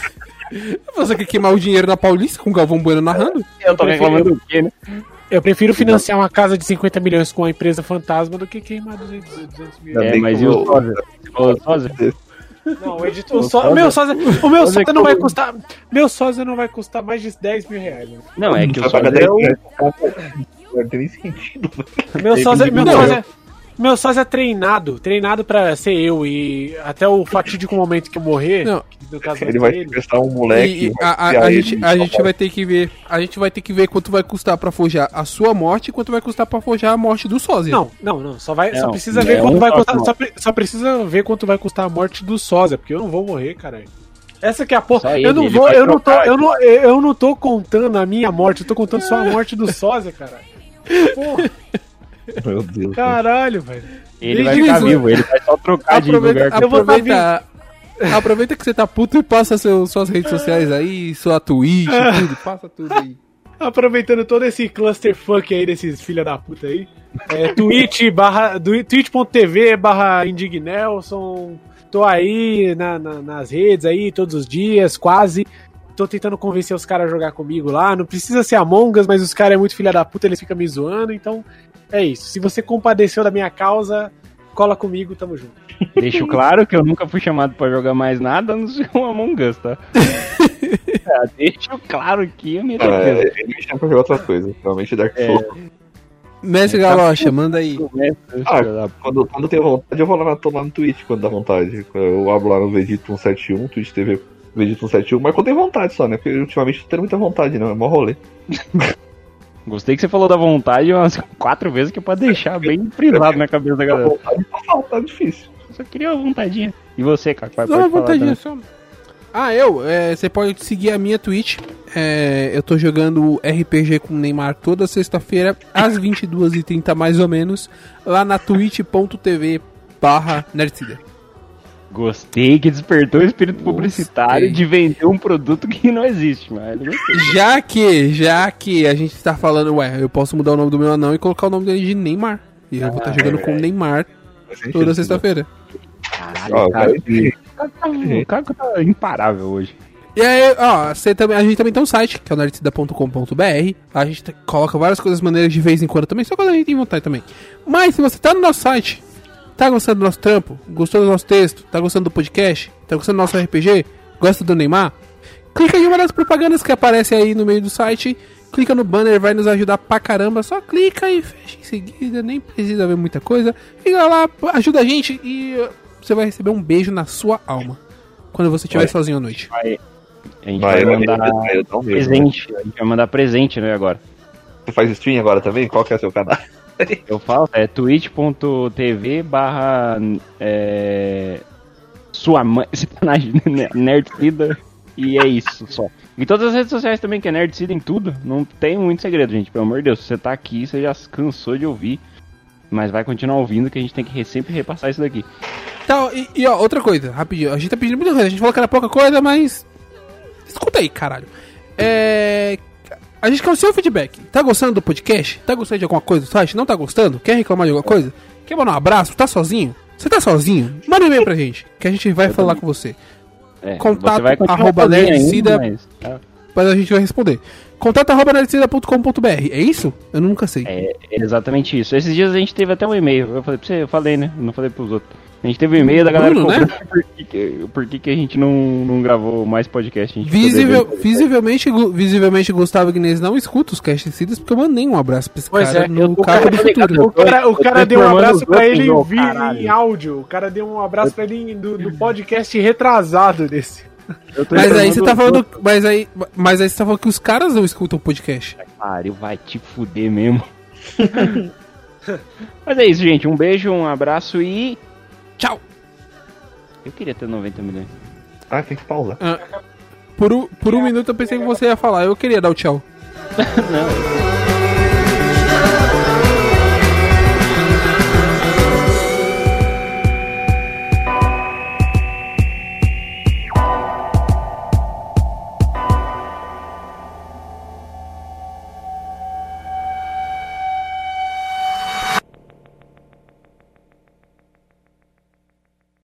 Você quer queimar o dinheiro na Paulista com o Galvão Bueno narrando? Eu tô reclamando do quê, né? Eu prefiro financiar uma casa de cinquenta milhões com a empresa fantasma do que queimar duzentos, duzentos milhões. É, bem mas que e eu o vou- sósia? Você falou do sósia? Não, o editor, o só, meu sósia, o meu sósia não vai custar, meu sósia não vai custar mais de dez mil reais. Né? Não, é que o Vai pagar sósia é o... dez reais. Não tem nem sentido. Meu sósia, meu Não. sósia, meu sósia é treinado, treinado pra ser eu e até o fatídico momento que eu morrer, Não. que no caso vai Ele vai ser ele. testar um moleque. E, e vai a, a- criar a ele gente, e a só gente vai- vai ter que ver. A gente vai ter que ver quanto vai custar pra forjar a sua morte e quanto vai custar pra forjar a morte do sósia. Não, não, não, só vai, só Não, precisa é ver quanto um vai só custar, que só, pre- só precisa ver quanto vai custar a morte do sósia, porque eu não vou morrer, caralho. Essa que é a porra. Só ele, Eu não ele vou, vai eu não tô, trocar, eu não, eu não tô contando a minha morte, eu tô contando só a morte do sósia, caralho. Porra, Meu Deus. caralho, velho. Ele vai Desde ficar isso- vivo, ele vai só trocar de Aproveita, lugar. Eu vou tá aproveita, aproveita que você tá puto e passa seu, suas redes sociais aí, sua Twitch, tudo, passa tudo aí. Aproveitando todo esse clusterfuck aí desses filha da puta aí. É, Twitch barra, do- twitch.tv barra Indignelson. Tô aí na- na- nas redes aí todos os dias, quase. Tô tentando convencer os caras a jogar comigo lá. Não precisa ser Among Us, mas os caras é muito filha da puta, eles ficam me zoando. Então, é isso. Se você compadeceu da minha causa, cola comigo, tamo junto. Deixo claro que eu nunca fui chamado pra jogar mais nada no seu Among Us, tá? É, deixo claro aqui a minha Cara, defesa. ele me chama pra jogar outras coisas. Realmente Dark Souls. Mestre Galocha, manda aí. Ah, quando, quando eu tenho vontade, eu vou lá, na, tô lá no Twitch quando dá vontade. Eu abro lá no Vegeta cento e setenta e um, Twitch T V Vegeta cento e setenta e um, mas quando tem vontade só, né? Porque ultimamente não tenho muita vontade, não. É mó rolê. Gostei que você falou da vontade umas quatro vezes, que é pra deixar bem frisado na cabeça da A galera. vontade tá falta, tá difícil. Só queria uma vontadinha. E você, cara? Pode Só falar uma vontadinha também. só. Ah, eu? É, você pode seguir a minha Twitch. É, eu tô jogando R P G com o Neymar toda sexta-feira, às vinte e duas e trinta mais ou menos, lá na twitch.tv barra Nerdcida. Gostei que despertou o espírito publicitário Gostei. de vender um produto que não existe, mas gostei. Já que, já que a gente tá falando, ué, eu posso mudar o nome do meu anão e colocar o nome dele de Neymar. E eu vou estar jogando com o Neymar toda sexta-feira. Caralho, Ó, cara, vai ter- o cara tá- o cara tá imparável hoje. E aí, ó, você também, a gente também tem um site, que é o nerdcida ponto com ponto b r. A gente t- coloca várias coisas maneiras de vez em quando também, só quando a gente tem vontade também. Mas se você tá no nosso site, tá gostando do nosso trampo, gostou do nosso texto, tá gostando do podcast, tá gostando do nosso R P G, gosta do Neymar, clica em uma das propagandas que aparece aí no meio do site, clica no banner, vai nos ajudar pra caramba, só clica e fecha em seguida, nem precisa ver muita coisa. Fica lá, ajuda a gente e uh, você vai receber um beijo na sua alma quando você estiver Vai. sozinho à noite. Vai, a gente Vai, vai, vai, mandar vai, vai, eu não mesmo, presente. A gente vai mandar presente, né, agora. Você faz stream agora também? Qual que é o seu canal? Eu falo, é twitch.tv barra é, sua mãe, sacanagem, Nerdcida, e é isso só. E todas as redes sociais também, que é Nerdcida em tudo, não tem muito segredo, gente, pelo amor de Deus, se você tá aqui, você já cansou de ouvir, mas vai continuar ouvindo, que a gente tem que re- sempre repassar isso daqui. Então, e, e ó, outra coisa, rapidinho, a gente tá pedindo muita coisa, a gente falou que era pouca coisa, mas escuta aí, caralho. É... A gente quer o seu feedback. Tá gostando do podcast? Tá gostando de alguma coisa do site? Não tá gostando? Quer reclamar de alguma coisa? Quer mandar um abraço? Tá sozinho? Você tá sozinho? Manda um e-mail pra gente, que a gente vai falar com você. É, Contato você vai continuar arroba sozinho nerdcida. ainda, mas, tá? mas a gente vai responder. Contato arroba nerdcida ponto com ponto b r. É isso? Eu nunca sei. É exatamente isso. Esses dias a gente teve até um e-mail. Eu falei pra você, eu falei, né? Eu não falei pros outros. A gente teve um e-mail da galera Bruno, cobrando né? por, que, por que, que a gente não, não gravou mais podcast. A gente Visível, poder ver. visivelmente, Gu- visivelmente, Gustavo Guinness não escuta os casticidas, porque eu mandei um abraço pra esse Pois cara é, no eu tô- Carro do eu tô- Futuro. O cara, o Eu tô cara deu um informando abraço os pra outros, ele não, em, vi- caralho. em áudio. O cara deu um abraço pra ele em- do, do podcast retrasado desse. Eu tô Mas aí você tá informando os falando. outros. Mas aí, mas aí você tá falando que os caras não escutam o podcast. Pariu, vai te fuder mesmo. Mas é isso, gente. Um beijo, um abraço e. Tchau! Eu queria ter noventa milhões. Ah, tem que pausar. Por, um- por um minuto eu pensei que você ia falar, eu queria dar o tchau. Não.